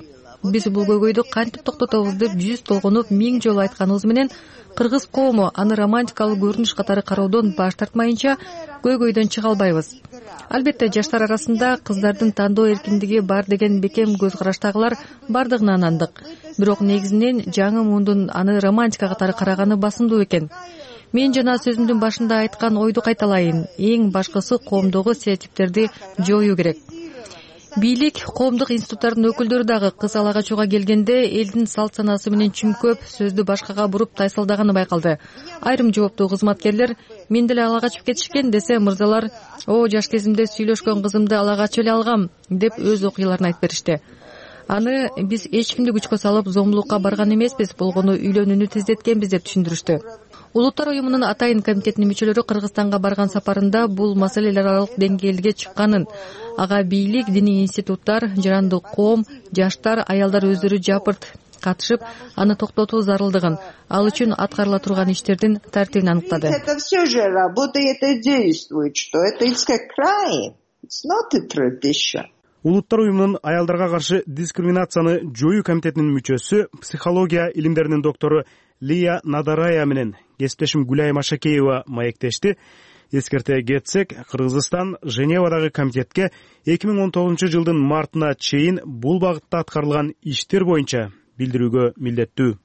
Speaker 21: биз бул көйгөйдү кантип токтотобуз деп жүз толгонуп 1000 жолу айтканыбыз менен кыргыз коому аны романтикалык көрүнүш катары кароодон баш тартмайынча көйгөйдөн чыга албайбыз. Албетте жаштар арасында кыздардын тандоо эркиндиги бар деген бекем көз караштагылар бардыгына ынандык. Бирок негизинен жаңы муундун аны романтика катары караганы басымдуу экен. Мен жана сөзүмдүн башында айткан ойду кайталайын. Эң башкысы коомдогу стереотиптерди жоюу керек. Бийлик, коомдук институттардын өкүлдөрү дагы кыз ала качууга келгенде элдин салт санаасы менен чүмкөп, сөздү башкага буруп тайсалдаганы байкалды. Айрым жооптуу кызматкерлер мен деле ала качып кетишкен десе, мырзалар "О, жаш кезимде сүйлөшкөн кызымды ала качып эле алгам" деп өз окуяларын айтып беришти. Аны биз эч кимди күчкө салып зомбулукка барган эмеспиз, болгону үйлөнүүнү тездеткенбиз деп түшүндүрүштү. Улуттар уюмунун Атайын комитетинин мүчөлөрү Кыргызстанга барган сапарында бул маселелер аралык деңгээлге чыкканын, ага бийлик, диний институттар, жарандык коом, жаштар, аялдар өздөрү жапырт катышып, аны токтотуу зарылдыгын, ал үчүн аткарыла турган иштердин тартибин аныктады.
Speaker 20: Это все же работает и действует, что это crime. It's not a tradition.
Speaker 1: Улуттар уюмунун аялдарга каршы дискриминацияны жоюу комитетинин мүчөсү, психология илимдеринин доктору Лия Надарая менен кесиптешим Гүлай Машакеева маектешти. Эскерте кетсек, Кыргызстан Женевадагы комитетке 2019 жылдын мартына чейин бул багытта аткарылган иштер боюнча билдирүүгө милдеттүү.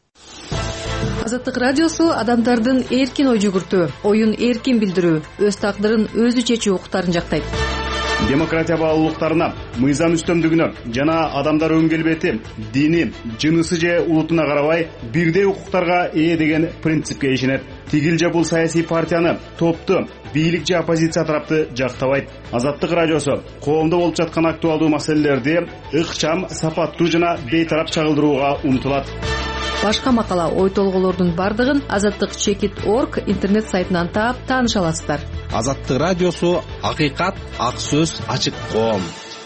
Speaker 21: Азаттык радиосу адамдардын эркин ой жүгүртүү, оюн эркин билдирүү, өз тагдырын өзү чечүү укуктарын жактайт.
Speaker 1: Демократия баалуулуктарына, мыйзам үстөмдүгүнө жана адамдар өң келбети, дини, жынысы же улутуна карабай бирдей укуктарга ээ деген принципке ишенет. Тигил же бул саясий партияны, топту, бийлик же оппозиция тарапты жактабайт. Азаттык радиосу коомдо болуп жаткан актуалдуу маселелерди ыкчам, сапаттуу жана бейтарап чагылдырууга умтулат.
Speaker 21: Башка макала, ой толголордун бардыгын azattik.org интернет сайтынан таап тааныша аласыздар.
Speaker 5: Азаттык радиосу акыйкат, ак сөз, ачык коом.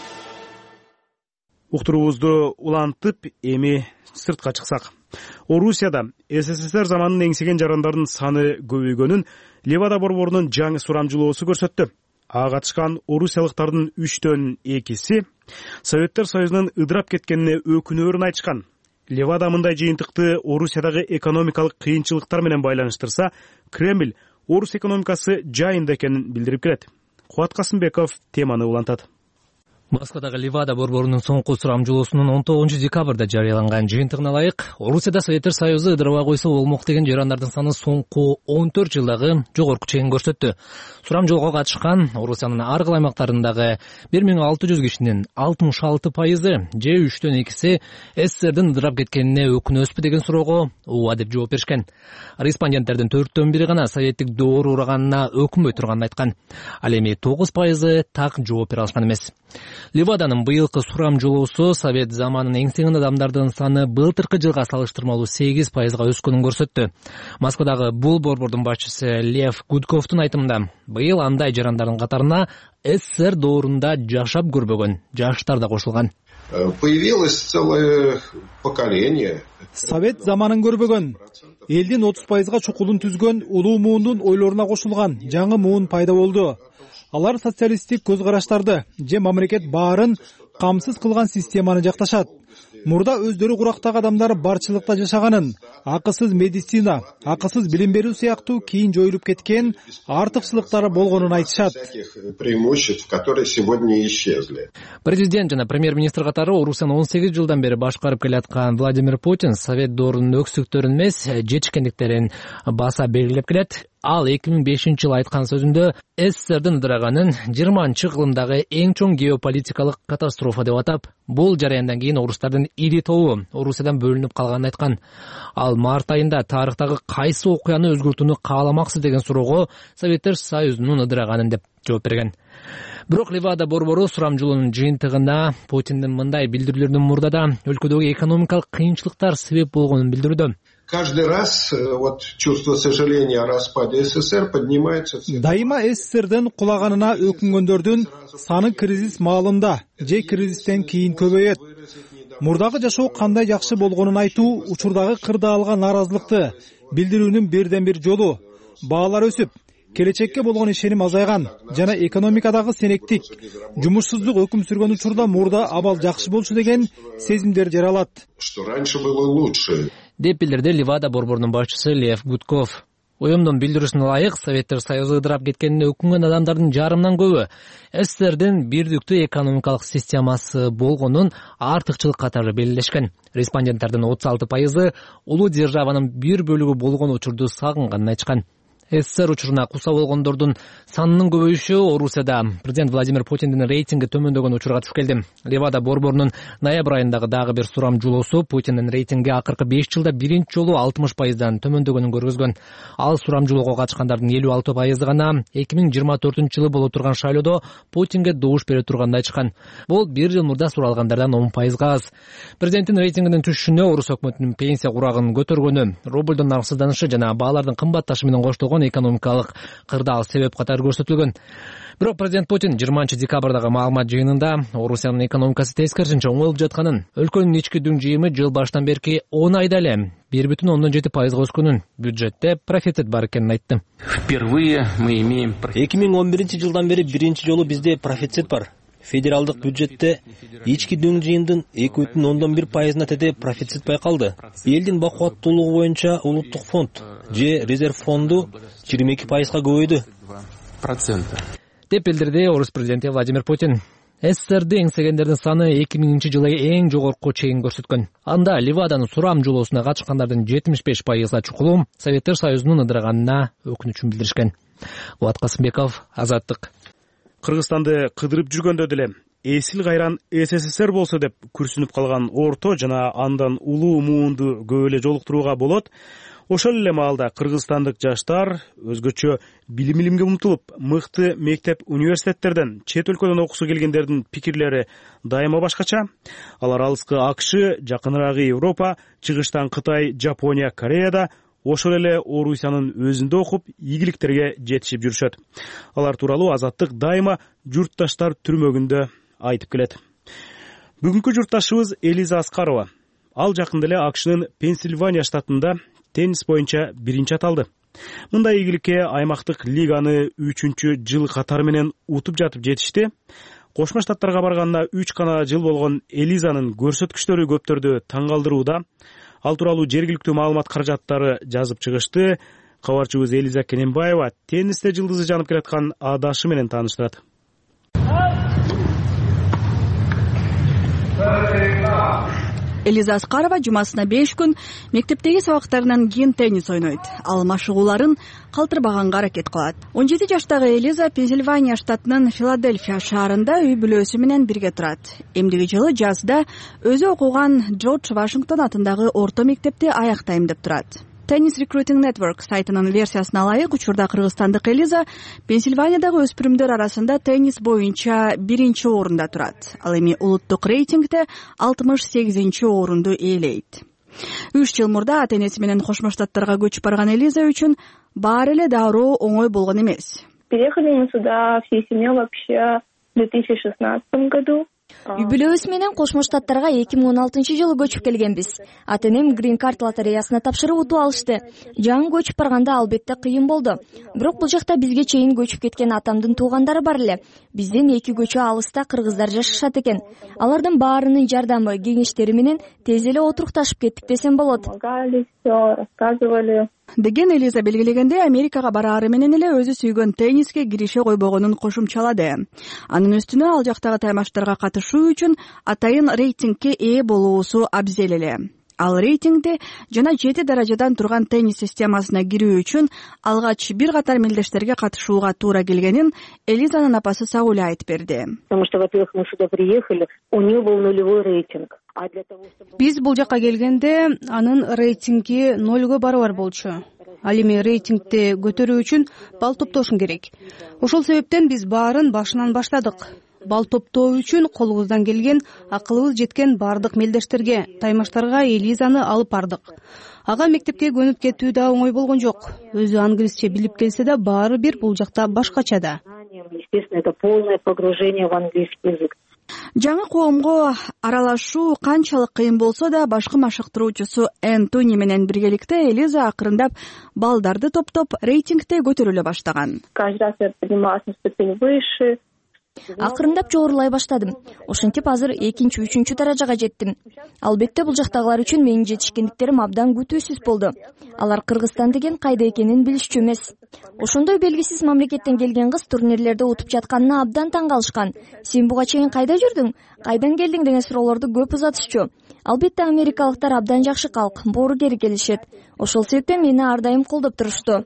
Speaker 1: Уктуруубузду улантып, эми сыртка чыксак. Орусияда СССР заманын эңсеген жарандардын саны көбөйгөнүн Левада борборунун жаңы сурамжылоосу көрсөттү. Ага катышкан орусиялыктардын 3төн 2си Советтер Союзунун ыдырап кеткенине өкүнөөрүн айтышкан. Левада мындай жыйынтыкты Орусиядагы экономикалык кыйынчылыктар менен байланыштырса, Кремль орус экономикасы жайында экенин билдирип келет. Кубат Касымбеков теманы улантат.
Speaker 8: Москвадагы Левада борборунун соңку сурамжылоосунун 19 декабрда жарыяланган жыйынтыгына ылайык, Орусияда Советтер Союзу ыдырабай койсо болмок деген жарандардын саны соңку 14 жылдагы жогорку чегин көрсөттү. Сурамжылоого катышкан Орусиянын ар кайсы аймактарындагы 1600 кишинин 66% же 3төн 2си СССРдин ыдырап кеткенине өкүнөсүзбү деген суроого ооба деп жооп беришкен. Респонденттердин 4төн 1 гана советтик доор ураганына өкүнбөй турганын айткан. Ал эми 9% так жооп бере алышкан эмес. Леваданын быйылкы сурамжылоосу Совет заманын эңсеген адамдардын саны былтыркы жылга салыштырмалуу 8%га өскөнүн көрсөттү. Москвадагы бул борбордун башчысы Лев Гудковдун айтымында, быйыл андай жарандардын катарына СССР доорунда жашап көрбөгөн жаштар да кошулган.
Speaker 22: Появилось целое поколение.
Speaker 23: Совет заманын көрбөгөн, элдин 30%га чукулун түзгөн улуу муундун ойлоруна кошулган жаңы муун пайда болду. Алар социалисттик көз караштарды же мамлекет баарын камсыз кылган системаны жакташат. Мурда өздөрү курактагы адамдар барчылыкта жашаганын, акысыз медицина, акысыз билим берүү сыяктуу кийин жоюлуп кеткен артыкчылыктары болгонун айтышат.
Speaker 22: Преимуществ, которые сегодня исчезли.
Speaker 8: Президент жана премьер-министр катары Орусияны 18 жылдан бери башкарып келаткан Владимир Путин Совет доорунун өксүктөрүн эмес, жетишкендиктерин баса белгилеп келет. Ал 2005 жыл айткан сөзүндө СССРдин ыдыраганын 20-кылымдагы эң чоң геополитикалык катастрофа деп атап, бул жараяндан кийин орустардын ири тобу Орусиядан бөлүнүп калганын айткан. Ал март айында тарыхтагы кайсы окуяны өзгөртүүнү кааламаксыз деген суроого Советтер Союзунун ыдыраганын деп жооп берген. Бирок Левада борбору сурамжылоонун жыйынтыгына Путиндин мындай билдирүүлөрүнүн мурдада өлкөдөгү экономикалык кыйынчылыктар себеп болгонун билдирүүдө.
Speaker 22: Каждый раз чувство сожаления о распаде СССР поднимается.
Speaker 23: Дайыма СССРдин кулаганына өкүнгөндөрдүн саны кризис маалында же кризистен кийин көбөйөт. Мурдагы жашоо кандай жакшы болгонун айтуу учурдагы кырдаалга нааразылыкты билдирүүнүн бирден бир жолу. Баалар өсүп, келечекке болгон ишеним азайган жана экономикадагы сенектик, жумушсуздук өкүм сүргөн учурда мурда абал жакшы болчу деген сезимдер жаралат.
Speaker 22: Что раньше было лучше.
Speaker 8: Деп билдирди Левада борборунун башчысы Лев Гудков. Уюмдун билдирүүсүнө ылайык, Советтер Союзу ыдырап кеткенине өкүнгөн адамдардын жарымдан көбү СССРдин бирдиктүү экономикалык системасы болгонун артыкчылык катары белгилешкен. Респонденттердин 36% улуу державанын бир бөлүгү болгон учурду сагынганын айтышкан. СССР учуруна куса болгондордун санынын көбөйүшү Орусияда президент Владимир Путиндин рейтинги төмөндөгөн учурга туш келди. Левада борборунун ноябрь айындагы дагы бир сурамжуулоосу Путиндин рейтинги акыркы 5 жылда биринчи жолу 60%дан төмөндөгөнүн көргөзгөн. Ал сурамжуулоого катышкандардын 56% гана 2024-жылы боло турган шайлоодо Путинге добуш бере турганын айтышкан. Бул бир жыл мурда суралгандардан 10% аз. Президенттин рейтингинин түшүшүнө Орус өкмөтүнүн пенсия курагын көтөргөнү, рублдун нарксызданышы жана баалардын кымбатташы менен коштолгон экономикалык кырдаал себеп катары көрсөтүлгөн. Бирок президент Путин 20-декабрдагы маалымат жыйынында Орусиянын экономикасы тескерисинче оңолуп жатканын, өлкөнүн ички дүң жыйымы жыл башынан берки 10 айда эле 1,7% өскөнүн, бюджетте профицит бар экенин айтты.
Speaker 4: Впервые мы имеем
Speaker 6: 2011-жылдан бери биринчи жолу бизде профицит бар. Федералдык бюджетте ички дүң жыйымдын 2,1%-на теде профицит байкалды. Элдин бакубаттуулугу боюнча улуттук фонд же резерв фонду 22%-га көбөйдү.
Speaker 8: Деп билдирди Орус президенти Владимир Путин. СССРди эңсегендердин саны 2000-жылы эң жогорку чегин көрсөткөн. Анда Леваданын сурамжуулоосуна катышкандардын 75%-га чукулум Советтер Союзунун ыдырганына өкүнүчүн билдиришкен. Кубат Касымбеков, Азаттык.
Speaker 1: Кыргызстанды кыдырып жүргөндө деле эсил кайран СССР болсо деп күрсүнүп калган орто жана андан улуу муунду көп эле жолуктурууга болот. Ошол эле маалда кыргызстандык жаштар өзгөчө билим-илимге умтулуп, мыкты мектеп, университеттерден, чет өлкөдөн окуусу келгендердин пикирлери дайыма башкача. Алар алыскы АКШ, жакыныраак Европа, чыгыштан Кытай, Жапония, Кореяда, ошол эле Орусиянын өзүндө окуп, ийгиликтерге жетишип жүрүшөт. Алар тууралуу Азаттык дайыма журтташтар түрмөгүндө айтып келет. Бүгүнкү журтташыбыз Элиза Аскарова. Ал жакында эле АКШнын Пенсильвания штатында теннис боюнча биринчи аталды. Мындай ийгиликке аймактык лиганы 3-жыл катары менен утуп жатып жетишти. Кошмо Штаттарга барганына 3 гана жыл болгон Элизанын көрсөткүчтөрү көптөрдү таң калтырууда. Ал тууралуу жергиликтүү маалымат каражаттары жазып чыгышты. Кабарчыбыз Элиза Кененбаева теннисте жылдызы жанып келаткан адашы менен тааныштырат.
Speaker 7: Элиза Аскарова жумасына 5 күн мектептеги сабактарынан кийин теннис ойнойт. Ал машыгууларын калтырбаганга аракет кылат. 17 жаштагы Элиза Пенсильвания штатынын Филадельфия шаарында үй бүлөсү менен бирге турат. Эмдиги жылы жазда өзү окуган Джордж Вашингтон атындагы орто мектепти аяктайм деп турат. Tennis Recruiting Network сайтынын версиясына ылайык учурда кыргызстандык Элиза Пенсильваниядагы өспүрүмдөр арасында теннис боюнча биринчи орунда турат. Ал эми улуттук рейтингде 68 орунду ээлейт. 3 жыл мурда ата-энеси менен Кошмо Штаттарга көчүп барган Элиза үчүн баары эле дароо оңой болгон эмес.
Speaker 24: Переехали мы сюда всей семьей вообще в 2016 году.
Speaker 25: Үй бүлөбүз менен Кошмо Штаттарга 2016-жылы көчүп келгенбиз. Ата-энем грин карт лотереясына тапшырып утуп алышты. Жаңы көчүп барганда албетте кыйын болду. Бирок бул жакта бизге чейин көчүп кеткен атамдын туугандары бар эле. Бизден 2 көчө алыста кыргыздар жашашат экен. Алардын баарынын жардамы, кеңештери менен тез эле отурукташып кеттик десем болот.
Speaker 24: Рассказывали.
Speaker 7: Деген Элиза белгилегенде Америкага бараары менен эле өзү сүйгөн тенниске кирише койбогонун кошумчалады. Анын үстүнө ал жактагы таймаштарга катышуу үчүн атайын рейтингке ээ болуусу абзел эле. Ал рейтингде жана 7 даражадан турган теннис системасына кирүү үчүн алгач бир катар мелдештерге катышууга туура келгенин Элизанын апасы Сауля айтып берди.
Speaker 24: Потому что, во-первых, мы сюда приехали, у нее был нулевой рейтинг.
Speaker 26: Биз бул жака келгенде анын рейтинги 0-га барабар болчу. Ал эми рейтингди көтөрүү үчүн балл топтошун керек. Ошол себептен биз баарын башынан баштадык. Балл топтоо үчүн колубуздан келген, акылыбыз жеткен бардык мелдештерге, таймаштарга Элизаны алып бардык. Ага мектепке көнүп кетүү да оңой болгон жок. Өзү англисче билип келсе да, баары бир бул жакта башкача да.
Speaker 24: Естественно, это полное погружение в английский язык.
Speaker 7: жаңы коомго аралашуу канчалык кыйын болсо да башкы машыктыруучусу Энтони менен биргеликте Элиза акырындап балдарды топтоп рейтингде көтөрүлө баштаган.
Speaker 24: Каждый раз я поднималась на ступень выше.
Speaker 25: Акырындап жогорулай баштадым. Ошентип азыр 2-3 даражага жеттим. Албетте бул жактагылар үчүн менин жетишкендиктерим абдан күтүүсүз болду. Алар Кыргызстан деген кайда экенин билишчү эмес. Ошондой белгисиз мамлекеттен келген кыз турнирлерде утуп жатканына абдан таң калышкан. Сен буга чейин кайда жүрдүң? Кайдан келдиң деген суроолорду көп uzatышчу. Албетте америкалыктар абдан жакшы калк, боору кери келишет. Ошол себептен мени ар дайым колдоп турушту.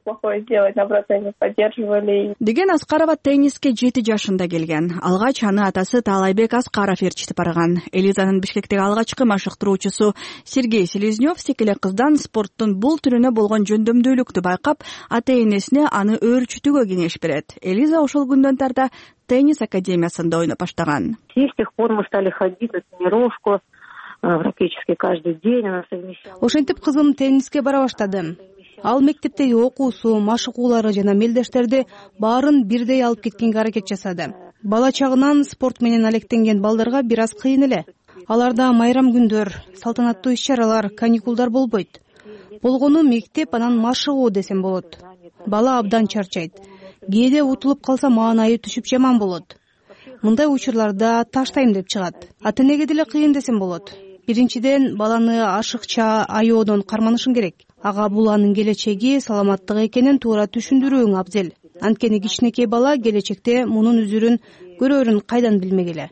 Speaker 7: Деген Аскарова тенниске 7 жашында келген. Алгач аны атасы Таалайбек Аскаров ээрчитип барган. Элизанын Бишкектеги алгачкы машыктыруучусу Сергей Селезнёв секеле кыздан спорттун бул түрүнө болгон жөндөмдүүлүктү байкап, ата-энесине аны өөрчүтүүгө кеңеш берет. Элиза ошол күндөн тарта теннис академиясында ойноп баштаган.
Speaker 2: С тех пор мы стали ходить на тренировку практически каждый день. Она совмещала.
Speaker 26: Ошентип кызым тенниске бара баштады. Ал мектептеги окуусу, машыгуулары жана мелдештерди баарын бирдей алып кеткенге аракет жасады. Бала чагынан спорт менен алектенген балдарга бир аз кыйын эле. Аларда майрам күндөр, салтанаттуу иш-чаралар, каникулдар болбойт. Болгону мектеп, анан машыгуу десем болот. Бала абдан чарчайт. Кээде утулуп калса маанайы түшүп жаман болот. Мындай учурларда таштайм деп чыгат. Ата-энеге деле кыйын десем болот. Биринчиден, баланы ашыкча аyoодон карманышың керек. Ага бул анын келечеги, саламаттыгы экенин туура түшүндүрүүң абзел. Анткени кичинекей бала келечекте мунун үзүрүн көрөрүн кайдан билмегиле.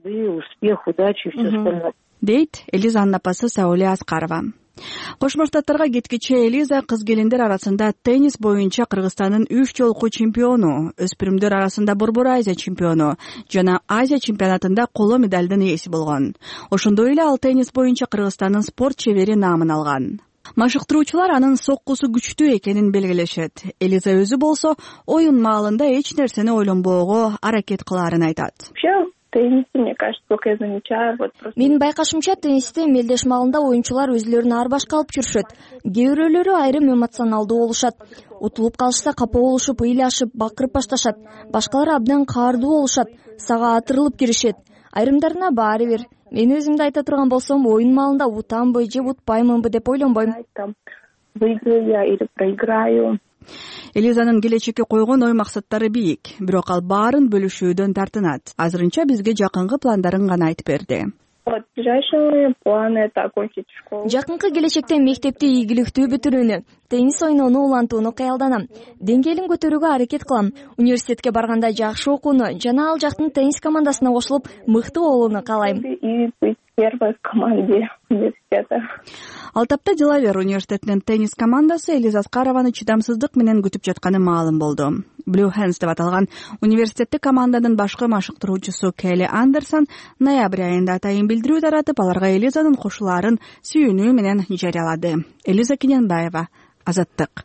Speaker 2: Успех, удачи и все остальное.
Speaker 7: Дейт Элизанын апасы Сауле Аскарова. Кошмо Штаттарга кеткиче Элиза кыз келиндер арасында теннис боюнча Кыргызстандын 3 жолку чемпиону, өспүрүмдөр арасында Борбор Азия чемпиону жана Азия чемпионатында коло медалдын ээси болгон. Ошондой эле ал теннис боюнча Кыргызстандын спорт чебери наамын алган. Машыктыруучулар анын соккусу күчтүү экенин белгилешет. Элиза өзү болсо оюн маалында эч нерсени ойлонбоого аракет кылаарын айтат.
Speaker 24: Теннисте, мне кажется, только я замечаю.
Speaker 25: Менин байкашымча теннисте мелдеш маалында оюнчулар өзүлөрүн ар башка алып жүрүшөт. Кээ бирөөлөрү айрым эмоционалдуу болушат. Утулуп калышса капа болушуп, ыйлашып, бакырып башташат. Башкалары абдан каардуу болушат, сага атырылып киришет. Айрымдарына баары бир. Мен өзүмдү айта турган болсом, оюн маалында утамбы же утпаймынбы деп ойлонбойм.
Speaker 24: Выиграю я или проиграю.
Speaker 7: Элизанын келечекке койгон ой максаттары бийик, бирок ал баарын бөлүшүүдөн тартынат. Азырынча бизге жакынкы пландарын гана айтып берди.
Speaker 24: Ближайшие планы — это окончить школу.
Speaker 25: Жакынкы келечекте мектепти ийгиликтүү бүтүрүүнү, теннис ойноону улантууну каялданам. Деңгээлин көтөрүүгө аракет кылам. Университетке барганда жакшы окууну жана ал жактын теннис командасына кошулуп, мыкты болууну каалайм.
Speaker 24: И быть первой в команде университета.
Speaker 7: Алтапта Делавер университетинин теннис командасы Элиза Аскарованы чыдамсыздык менен күтүп жатканы маалым болду. Blue Hands деп аталган университеттик команданын башкы машыктыруучусу Келли Андерсон ноябрь айында атайын билдирүү таратып, аларга Элизанын кошулаарын сүйүнүү менен жарыялады. Элиза Кененбаева, Азаттык.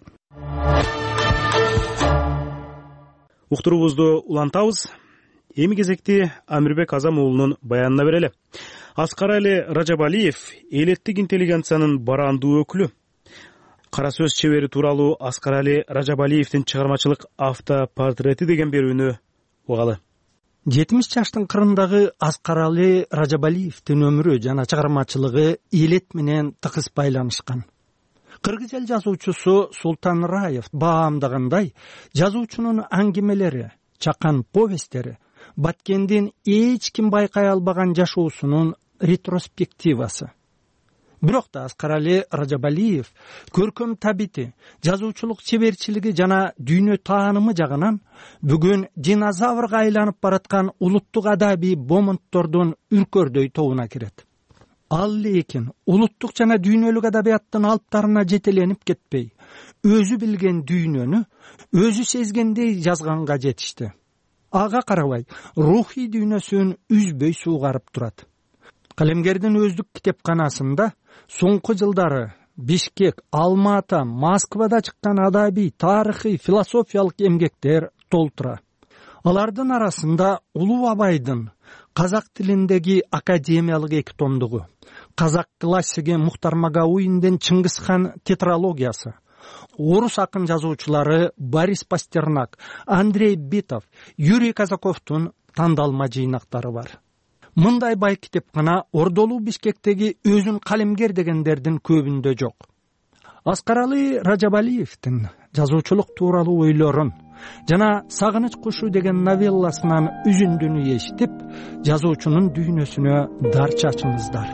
Speaker 1: Уктуруубузду улантабыз. Эми кезекти Амирбек Азам уулунун баянына берели. Аскарали Ражабалиев элеттик интеллигенциянын барандуу өкүлү. Кара сөз чебери тууралуу Аскарали Ражабалиевдин чыгармачылык автопортрети деген берүүнү угалы.
Speaker 3: 70 жаштын кырындагы Аскарали Ражабалиевдин өмүрү жана чыгармачылыгы элет менен тыгыз байланышкан. Кыргыз эл жазуучусу Султан Раев баамдагандай, жазуучунун аңгемелери, чакан повесттери Баткендин эч ким байкай албаган жашоосунун ретроспективасы. Бирок да Аскарали Ражабалиев көркөм табити, жазуучулук чеберчилиги жана дүйнө таанымы жагынан бүгүн динозаврга айланып бараткан улуттук адабий момунттордун үркөрдөй тобуна кирет. Ал лекин улуттук жана дүйнөлүк адабияттын алыптарына жетеленип кетпей, өзү билген дүйнөнү өзү сезгендей жазганга жетишти. Ага карабай, рухий дүйнөсүн үзбөй суугарып турат. Калемгердин өздүк китепканасында соңку жылдары Бишкек, Алма-Ата, Москвада чыккан адабий, тарыхый, философиялык эмгектер толтура. Алардын арасында Улуу Абайдын казак тилиндеги академиялык 2 томдугу, казак классиги Мухтар Магауиндин Чыңгызхан тетралогиясы, орус акын жазуучулары Борис Пастернак, Андрей Битов, Юрий Казаковдун тандалма жыйнактары бар. мындай бай китепкана ордолуу Бишкектеги өзүн калемгер дегендердин көбүндө жок. Аскарали Ражабалиевдин жазуучулук тууралуу ойлорун жана Сагыныч кушу деген новелласынан үзүндүнү эшитип, жазуучунун дүйнөсүнө дар чачыңыздар.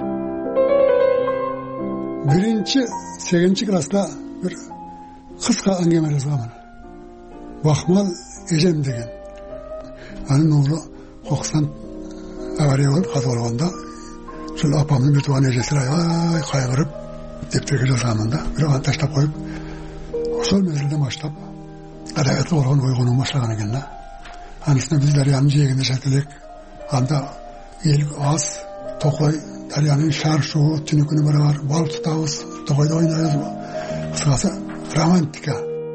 Speaker 9: 1-8 класста бир кыска аңгеме жазганмын. Бахмал эжем деген. Анын уулу кокустан авария болуп каза болгондо, ушул апамдын бир тууган эжеси кайгырып дептерге жазганмын да. Бирок аны таштап коюп, ошол мезгилден баштап адабиятка болгон ойгонуум башлаган экен да. Анысына биз дарыянын жээгинде жашайт элек. Анда эл аз, токой, дарыянын шар суу түнүкүнө барабар бал тутабыз, токойдо ойнойбуз. Кыскасы романтика.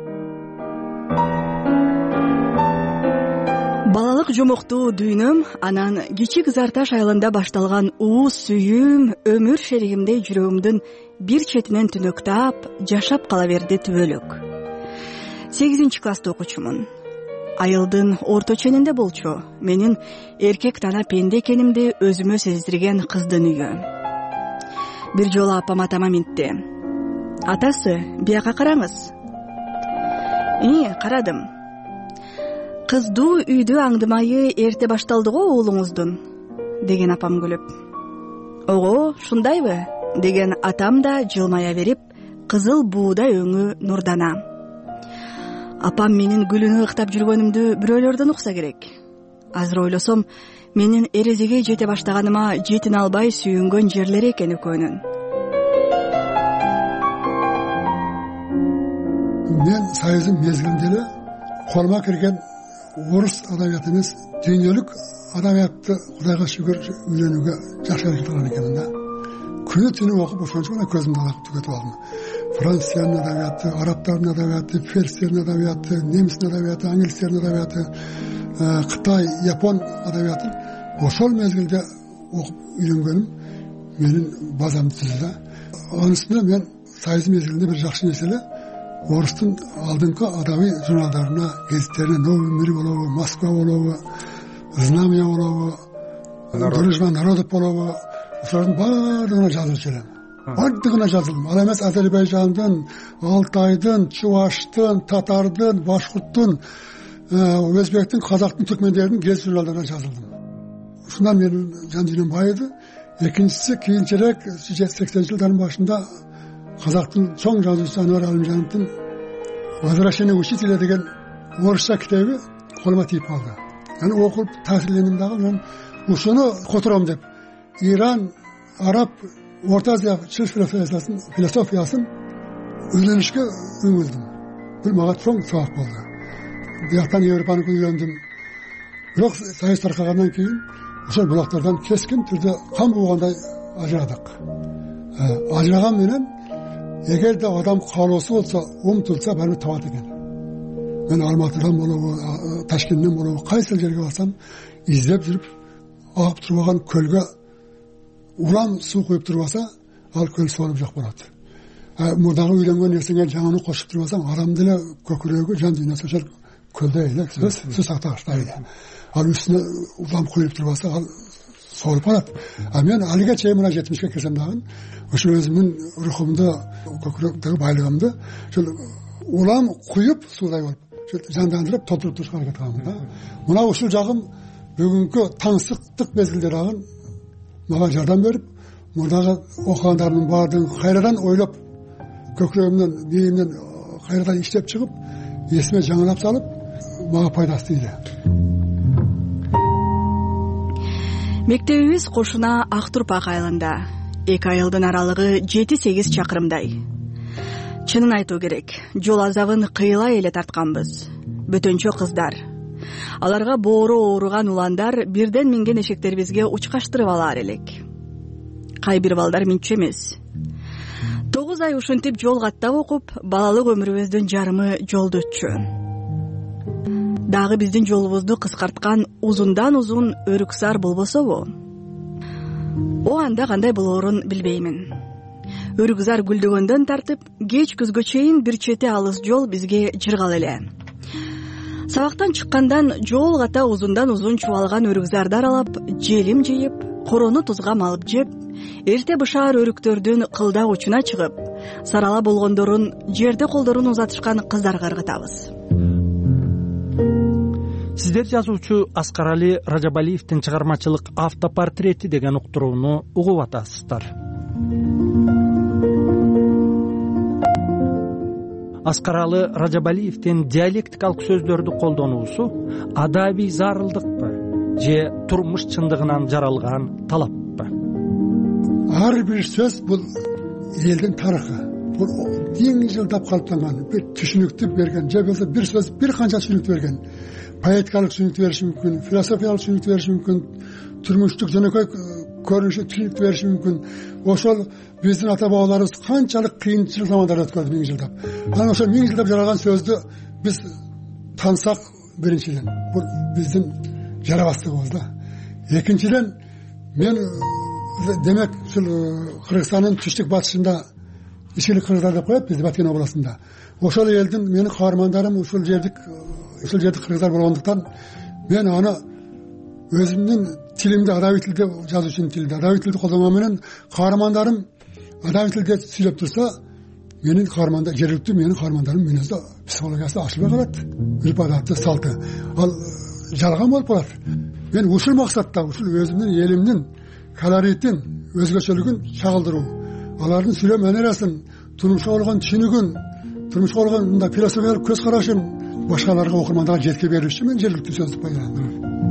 Speaker 7: Балалык жомоктуу дүйнөм анан Кичик Зарташ айылында башталган уус сүйүүм өмүр шеригимдей жүрөгүмдүн бир четинен түнөктап, жашап кала берди түбөлүк. 8 класста окучумун. Айылдын орто ченинде болчу менин эркек тана пенде экенимди өзүмө сездирген кыздын үйү. Бир жолу апам атама мintти. Атасы, бияка караңыз. Карадым. Кыздуу үйдү аңдымайы эрте башталды го уулуңуздун, деген апам күлүп. Ого, шундайбы, деген атам да жылмая берип, кызыл буудай өңү нурдана. Апам менин гүлүнү ыктап жүргөнүмдү бирөөлөрдөн укса керек. Азыр ойлосом, менин эрезеге жете баштаганыма жетин албай сүйүнгөн жерлери экен экөөнүн.
Speaker 9: Мен Союздун мезгилинде эле колума кирген орус адабияты эмес, дүйнөлүк адабиятты Кудайга шүгүр үйрөнүүгө жакшы аракет кылган экенмин да. Күнү түнү окуп ошончо гана көзүмдү алып түгөтүп алдым. Франциянын адабияты, арабтардын адабияты, перстердин адабияты, немистин адабияты, англистердин адабияты, Кытай, Япон адабиятын ошол мезгилде окуп үйрөнгөнүм менин базамды түздү да. Анысында мен Союз мезгилинде бир жакшы нерсе эле орустун алдыңкы адабий журналдарына, гезиттерине Новый мир болобу, Москва болобу, Знамя болобу, Дружба народов болобу, ошолордун баардыгына жазуучу элем. Баардыгына жазылдым. Ал эмес Азербайжандын, Алтайдын, Чуваштын, Татардын, Башкурттун, Өзбектин, Казактын, Түркмендердин гезит журналдарына жазылдым. Ушундан менин жан дүйнөм байыды. Экинчиси кийинчерээк 80-жылдардын башында Казактын чоң жазуучусу Анвар Алимжановдун «Возвращение учителя» деген орусча китеби колума тийип калды. Аны окуп таасирлендим дагы, мен ушуну котором деп Иран, Араб, Орта Азия чыгыш философиясын үйрөнүшкө үңүлдүм. Бул мага чоң сабак болду. Бияктан Европаны үйрөндүм. Бирок Союз таркагандан кийин ошол булактардан кескин түрдө кан буугандай ажырадык. Ажыраган менен эгерде адам каалоосу болсо, умтулса баары табат экен. Мен Алматыдан болобу, Ташкенттен болобу, кайсы жерге барсам, издеп жүрүп, агып турбаган көлгө улам суу куюп турбаса, ал көл сонуп жок болот. Мурдагы үйлөнгөн нерсеге жаңаны кошуп турбасаң, адамдын эле көкүрөгү, жан дүйнөсү ошол көлдөй эле суу сактагычтай. Ал үстүнө улам куюп турбаса, ал соолуп калат. Мен алиге чейин мына 70ке келсем дагы, ошо өзүмдүн рухумду, көкүрөктөгү байлыгымды ошол улам куюп суудай болуп, жандандырып, толтуруп турушка аракет кылам да. Мына ушул жагым бүгүнкү таңсыктык мезгилде дагы мага жардам берип, мурдагы окугандарымдын баардыгын кайрадан ойлоп, көкүрөгүмдөн, мээримден кайрадан иштеп чыгып, эсиме жаңылап салып, мага пайдасы тийди.
Speaker 7: Мектебибиз Кошуна Актурпак айылында. Эки айылдын аралыгы 7-8 чакырымдай. Чынын айтуу керек, жол азабын кыйла эле тартканбыз. Бөтөнчө кыздар. Аларга боору ооруган уландар бирден минген эшектерибизге учкаштырып алаар элек. Кай бир балдар минчү эмес. 9 ай ушинтип жол каттап окуп, балалык өмүрүбүздүн жарымы жолдо өтчү. Дагы биздин жолубузду кыскарткан узундан узун өрүксар болбособу? О анда кандай болоорун билбеймин. Өрүкзар гүлдөгөндөн тартып, кеч күзгө чейин бир чети алыс жол бизге жыргал эле. Сабактан чыккандан жол ката узундан узун чубалган өрүкзарды аралап, желим жыйып, корону тузга малып жеп, эрте бышаар өрүктөрдүн кылдак учуна чыгып, сарала болгондорун жерде колдорун узатышкан кыздарга ыргытабыз.
Speaker 3: Сиздер жазуучу Аскарали Ражабалиевдин чыгармачылык автопортрети деген уктурууну угуп атасыздар. Аскаралы Ражабалиевдин диалектикалык сөздөрдү колдонуусу адабий зарылдыкпы же турмуш чындыгынан жаралган талаппы?
Speaker 9: Ар бир сөз бул элдин тарыхы. Бул эң жылдап калыптанган, бир түшүнүктү берген, же болбосо бир сөз бир канча түшүнүктү берген. Поэтикалык түшүнүктү бериши мүмкүн, философиялык түшүнүктү бериши мүмкүн, турмуштук жөнөкөй көрүнүшү түшүнүктү бериши мүмкүн. Ошол биздин ата бабаларыбыз канчалык кыйынчыл замандар өткөрдү, миң жылдап. Анан ошол миң жылдап жаралган сөздү биз тансак, биринчиден бул биздин жарабастыгыбыз да. Экинчиден мен демек ушул Кыргызстандын түштүк батышында ишкилик кыргыздар деп коет бизди, Баткен областында. Ошол элдин менин каармандарым ушул жердик кыргыздар болгондуктан мен аны өзүмдүн тилимде, адабий тилде, жазуучунун тилинде, адабий тилди колдонгон менен каармандарым адабий тилде сүйлөп турса, менин каармандар, жергиликтүү менин каармандарым мүнөздө психологиясы ачылбай калат. Үрп адаты, салты ал жалган болуп калат. Мен ушул максатта ушул өзүмдүн элимдин колоритин, өзгөчөлүгүн чагылдыруу, алардын сүйлөм манерасын, турмушка болгон түшүнүгүн, турмушка болгон мындай философиялык көз карашын башкаларга, окурмандарга жеткире берүү үчүн мен жергиликтүү сөздү пайдаландым.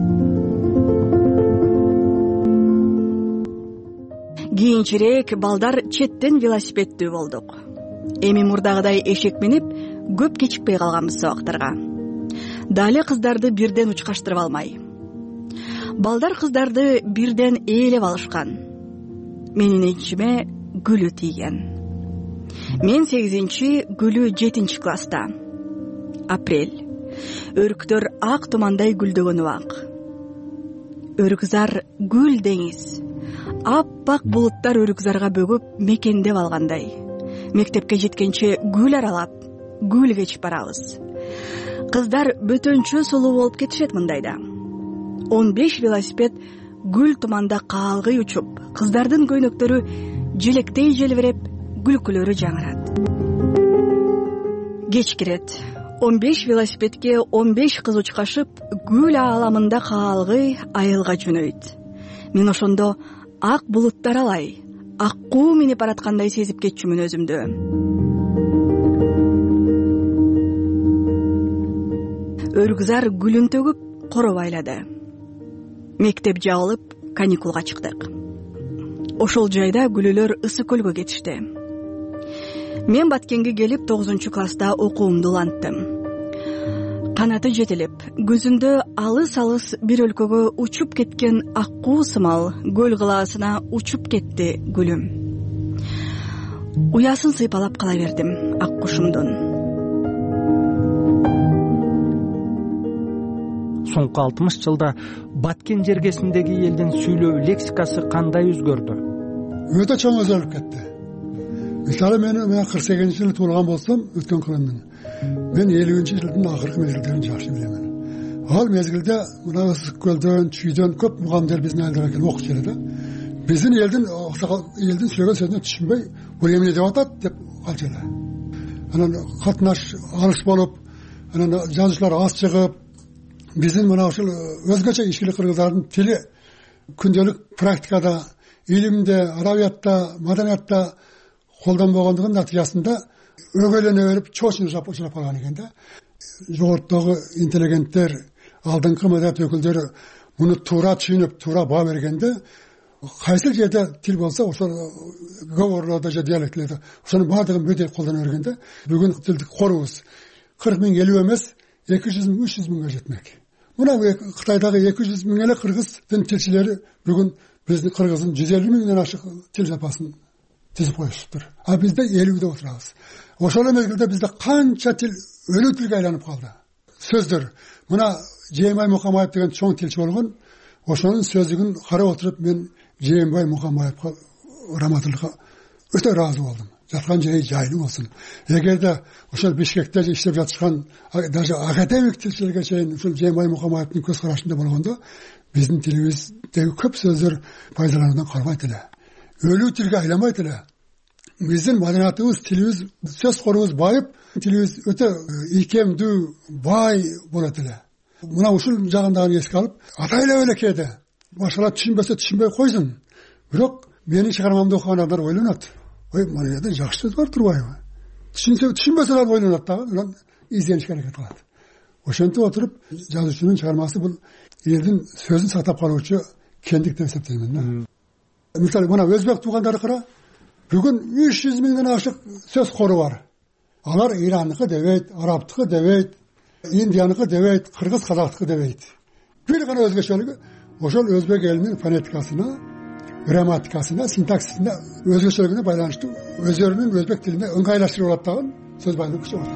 Speaker 7: Кийинчерээк балдар четтен велосипеддүү болдук. Эми мурдагыдай эшек минип, көп кечикпей калганбыз сабактарга. Дали кыздарды бирден учкаштырып алмай. Балдар кыздарды бирден ээлеп алышкан. Менин ичиме гүлү тийген. Мен 8-чи, гүлү 7-чи класста. Апрель. Өрүктөр ак тумандай гүлдөгөн убак. Өрүкзар гүл деңиз. Аппак булуттар өрүкзарга бөгүп мекендеп алгандай. Мектепке жеткенче гүл аралап, гүл кечип барабыз. Кыздар бөтөнчө сулуу болуп кетишет мындайда. 15 велосипед гүл туманда каалгый учуп, кыздардын көйнөктөрү желектей желбиреп, күлкүлөрү жаңырат. Кеч кирет. 15 велосипедке 15 кыз учкашып, гүл ааламында каалгый айылга жөнөйт. Мен ошондо ак булуттар алай, аккуу минип бараткандай сезип кетчүмүн өзүмдү. Өрүкзар гүлүн төгүп, коро байлады. Мектеп жабылып, каникулга чыктык. Ошол жайда күлөлөр Ысык көлгө кетишти. Мен Баткенге келип 9-чу класста окуумду уланттым. Канаты жетилип, көзүндө алыс-алыс бир өлкөгө учуп кеткен аккуу сымал көл кылаасына учуп кетти гүлүм. Уясын сыйпалап кала бердим ак кушумдун.
Speaker 3: Соңку 60 жылда Баткен жергесиндеги элдин сүйлөө лексикасы кандай өзгөрдү?
Speaker 9: Өтө чоң өзгөрүп кетти. Мисалы мен 48-чи жылы туулган болсом, өткөн кылымдын. Мен 50-чи жылдын акыркы мезгилдерин жакшы билемин. Ал мезгилде мына Ысык көлдөн, Чүйдөн көп мугамдар биздин айылдарга келип окуп жүрдү. Биздин элдин сүйлөгөн сөзүнө түшүнбөй, бул эмне деп атат деп калчыды. Анан катнаш алыс болуп, анан жазуучулар аз чыгып, биздин мына ушул өзгөчө ишкилик кыргыздардын тили күндөлүк практикада, илимде, адабиятта, маданиятта колдонбогондугунун натыйжасында өгөйлөнө берип, чоочун учурап калган экен да. Жогорудагы интеллигенттер, алдыңкы маданият өкүлдөрү муну туура түшүнүп, туура баа бергенде, кайсы жерде тил болсо, ошол говорлордо же диалектилерде ошонун баардыгын бөтөй колдоно бергенде, бүгүн тилдик корубуз 40 000 50 эмес, 200 000 300 000га жетмек. Мына Кытайдагы 200 000 эле кыргыздын тилчилери бүгүн биздин кыргыздын 150 000ден ашык тил запасын тизип коюшуптур. А бизде 50де отурабыз. Ошол мезгилде бизде канча тил өлүү тилге айланып калды. Сөздөр. Мына Жээнбай Мукамаев деген чоң тилчи болгон, ошонун сөздүгүн карап отуруп мен Жээнбай Мукамаевга раматылыкка өтө ыраазы болдум. жаткан жери жайлуу болсун. Эгерде ошол Бишкекте иштеп жатышкан даже академик тилчилерге чейин ушул Жээнбай Мукамаевдин көз карашында болгондо биздин тилибиздеги көп сөздөр пайдалануудан калбайт эле. Өлүү тилге айланбайт эле. Биздин маданиятыбыз, тилибиз, сөз корубуз байып, тилибиз өтө ийкемдүү, бай болот эле. Мына ушул жагын дагы эске алып, атайлап эле кээде башкалар түшүнбөсө түшүнбөй койсун. Бирок менин чыгармамды окуган адамдар ойлонот. Ой, мына жерде жакшы сөз бар турбайбы? Түшүнбөсө да ойлонот дагы, анан изденишке аракет кылат. Ошентип отуруп, жазуучунун чыгармасы бул элдин сөзүн сактап калуучу кендик деп эсептеймин. Мисалы, мына өзбек туугандары кара, бүгүн 300 миңден ашык сөз кору бар. Алар Ирандыкы дебейт, Арабтыкы дебейт, Индияныкы дебейт, Кыргыз казактыкы дебейт. Бир гана өзгөчөлүгү ошол өзбек элинин фонетикасына, грамматикасына, синтаксисине, өзгөчөлүгүнө байланыштуу өздөрүнүн өзбек тилине ыңгайлаштырып алат дагы сөз байлыгы чыгат.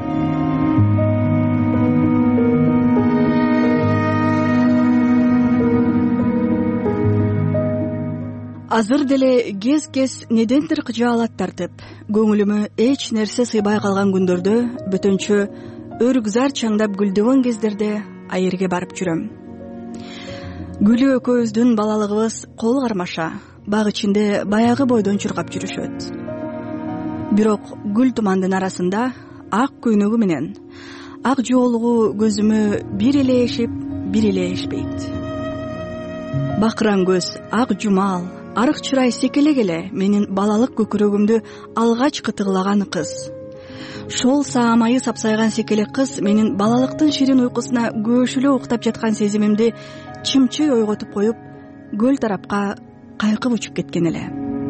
Speaker 7: Азыр деле кез недентир кыжаалат тартып, көңүлүмө эч нерсе сыйбай калган күндөрдө, бөтөнчө өрүкзар чаңдап гүлдөгөн кездерде айырге барып жүрөм. Гүлү экөөбүздүн балалыгыбыз кол кармаша, баг ичинде баягы бойдон чуркап жүрүшөт. Бирок гүл тумандын арасында ак көйнөгү менен ак жоолугу көзүмө бир эле эшип, бир эле эшпейт. Бакыран көз, ак жумал, арык чырай секелек эле менин балалык көкүрөгүмдү алгач кытыглаган кыз. Шол саамайы сапсайган секелек кыз менин балалыктын ширин уйкусуна көшүлө уктап жаткан сезимимди чымчый ойготуп коюп, көл тарапка кайкып учуп кеткен эле.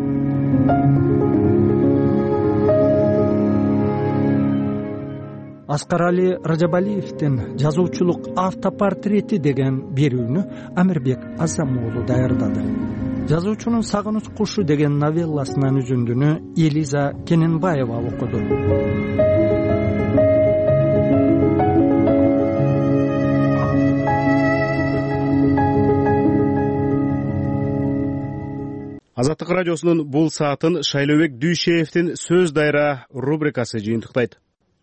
Speaker 3: Аскарали Ражабалиевдин жазуучулук автопортрети деген берүүнү Амирбек Азам уулу даярдады. Жазуучунун Сагыныч кушу деген новелласынын үзүндүнү Элиза Кененбаева окуду.
Speaker 1: Азаттык радиосунун бул саатын Шайлообек Дүйшеевдин сөз дайра рубрикасы жыйынтыктайт.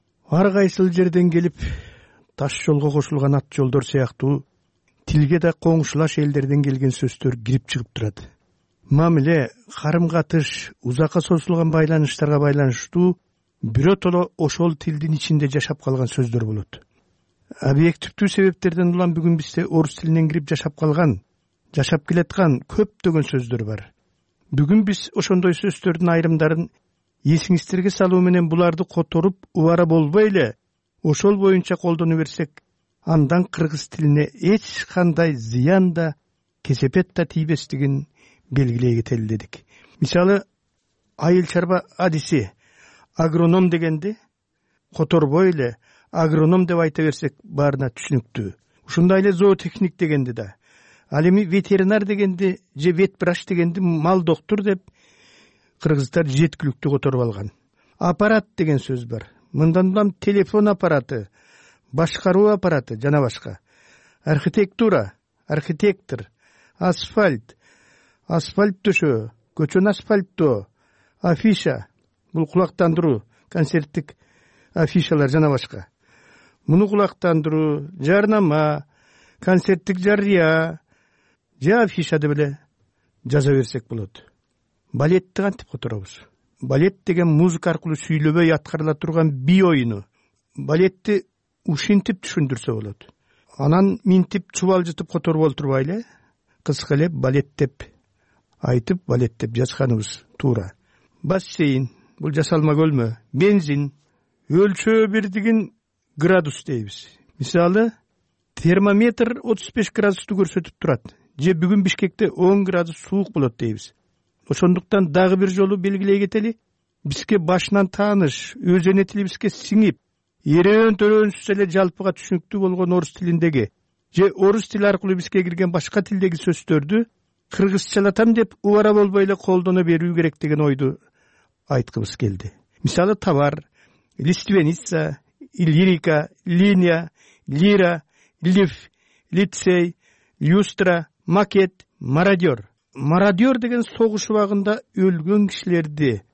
Speaker 10: Ар кайсыл жерден келип, таш жолго кошулган ат жолдор сыяктуу тилге да коңшулаш элдерден келген сөздөр кирип чыгып турат. Мамиле, карым-катыш, узакка созулган байланыштарга байланыштуу биротоло ошол тилдин ичинде жашап калган сөздөр болот. Объективдүү себептерден улам бүгүн бизде орус тилинен кирип жашап калган, жашап келаткан көптөгөн сөздөр бар. Бүгүн биз ошондой сөздөрдүн айрымдарын эсиңиздерге салуу менен буларды которуп, убара болбой эле ошол боюнча колдоно берсек, андан кыргыз тилине эч кандай зыян да, кесепет да тийбестигин белгилей кетели дедик. Мисалы, айыл чарба адиси агроном дегенди которбой эле агроном деп айта берсек, баарына түшүнүктүү. Ушундай эле зоотехник дегенди да, ал эми ветеринар дегенди же ветврач дегенди мал доктур деп кыргыздар жеткиликтүү которуп алган. Аппарат деген сөз бар. Мындан улам телефон аппараты, башкаруу аппараты жана башка. Архитектура, архитектор, асфальт, асфальт төшөө, көчөнү асфальттоо, афиша, бул кулактандыруу, концерттик афишалар жана башка. Муну кулактандыруу, жарнама, концерттик жарыя, же афиша деп эле жаза берсек болот. Балетти кантип которобуз? Балет деген музыка аркылуу сүйлөбөй аткарыла турган би оюну. Балетти ушинтип түшүндүрсө болот. Анан минтип чубалжытып которуп олтурбайлы, кыска эле балет деп айтып, балет деп жазганыбыз туура. Бассейн, бул жасалма көлмө, бензин, өлчөө бирдигин градус дейбиз. Мисалы, термометр 35 градусту көрсөтүп турат. Же бүгүн Бишкекте 10 градус суук болот дейбиз. Ошондуктан дагы бир жолу белгилей кетели, бизге башынан тааныш, өз эне тилибизге сиңип, эрен-төрөнсүз эле жалпыга түшүнүктүү болгон орус тилиндеги же орус тили аркылуу бизге кирген башка тилдеги сөздөрдү кыргызчалатам деп убара болбой эле колдоно берүү керек деген ойду айткыбыз келди. Мисалы, товар, лиственница, лирика, линия, лира, лиф, лицей, люстра, макет, мародер. Мародер деген согуш убагында өлгөн кишилерди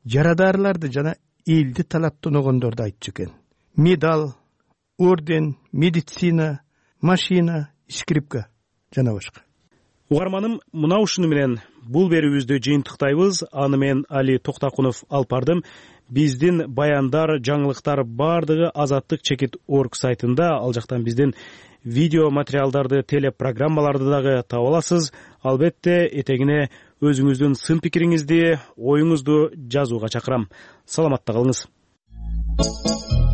Speaker 10: жарадаарларды жана элди талаптаногондорду айтчу экен. Медал, орден, медицина, машина, скрипка жана башка.
Speaker 1: Угарманым, мына ушуну менен бул берүүбүздү жыйынтыктайбыз. Аны мен Али Токтакунов алып бардым. Биздин баяндар, жаңылыктар бардыгы Азаттык чекит.org сайтында. Ал жактан биздин видео материалдарды, телепрограммаларды дагы таба аласыз. Албетте этегине өзүңүздүн сын пикириңизди, оюңузду жазууга чакырам. Саламатта калыңыз.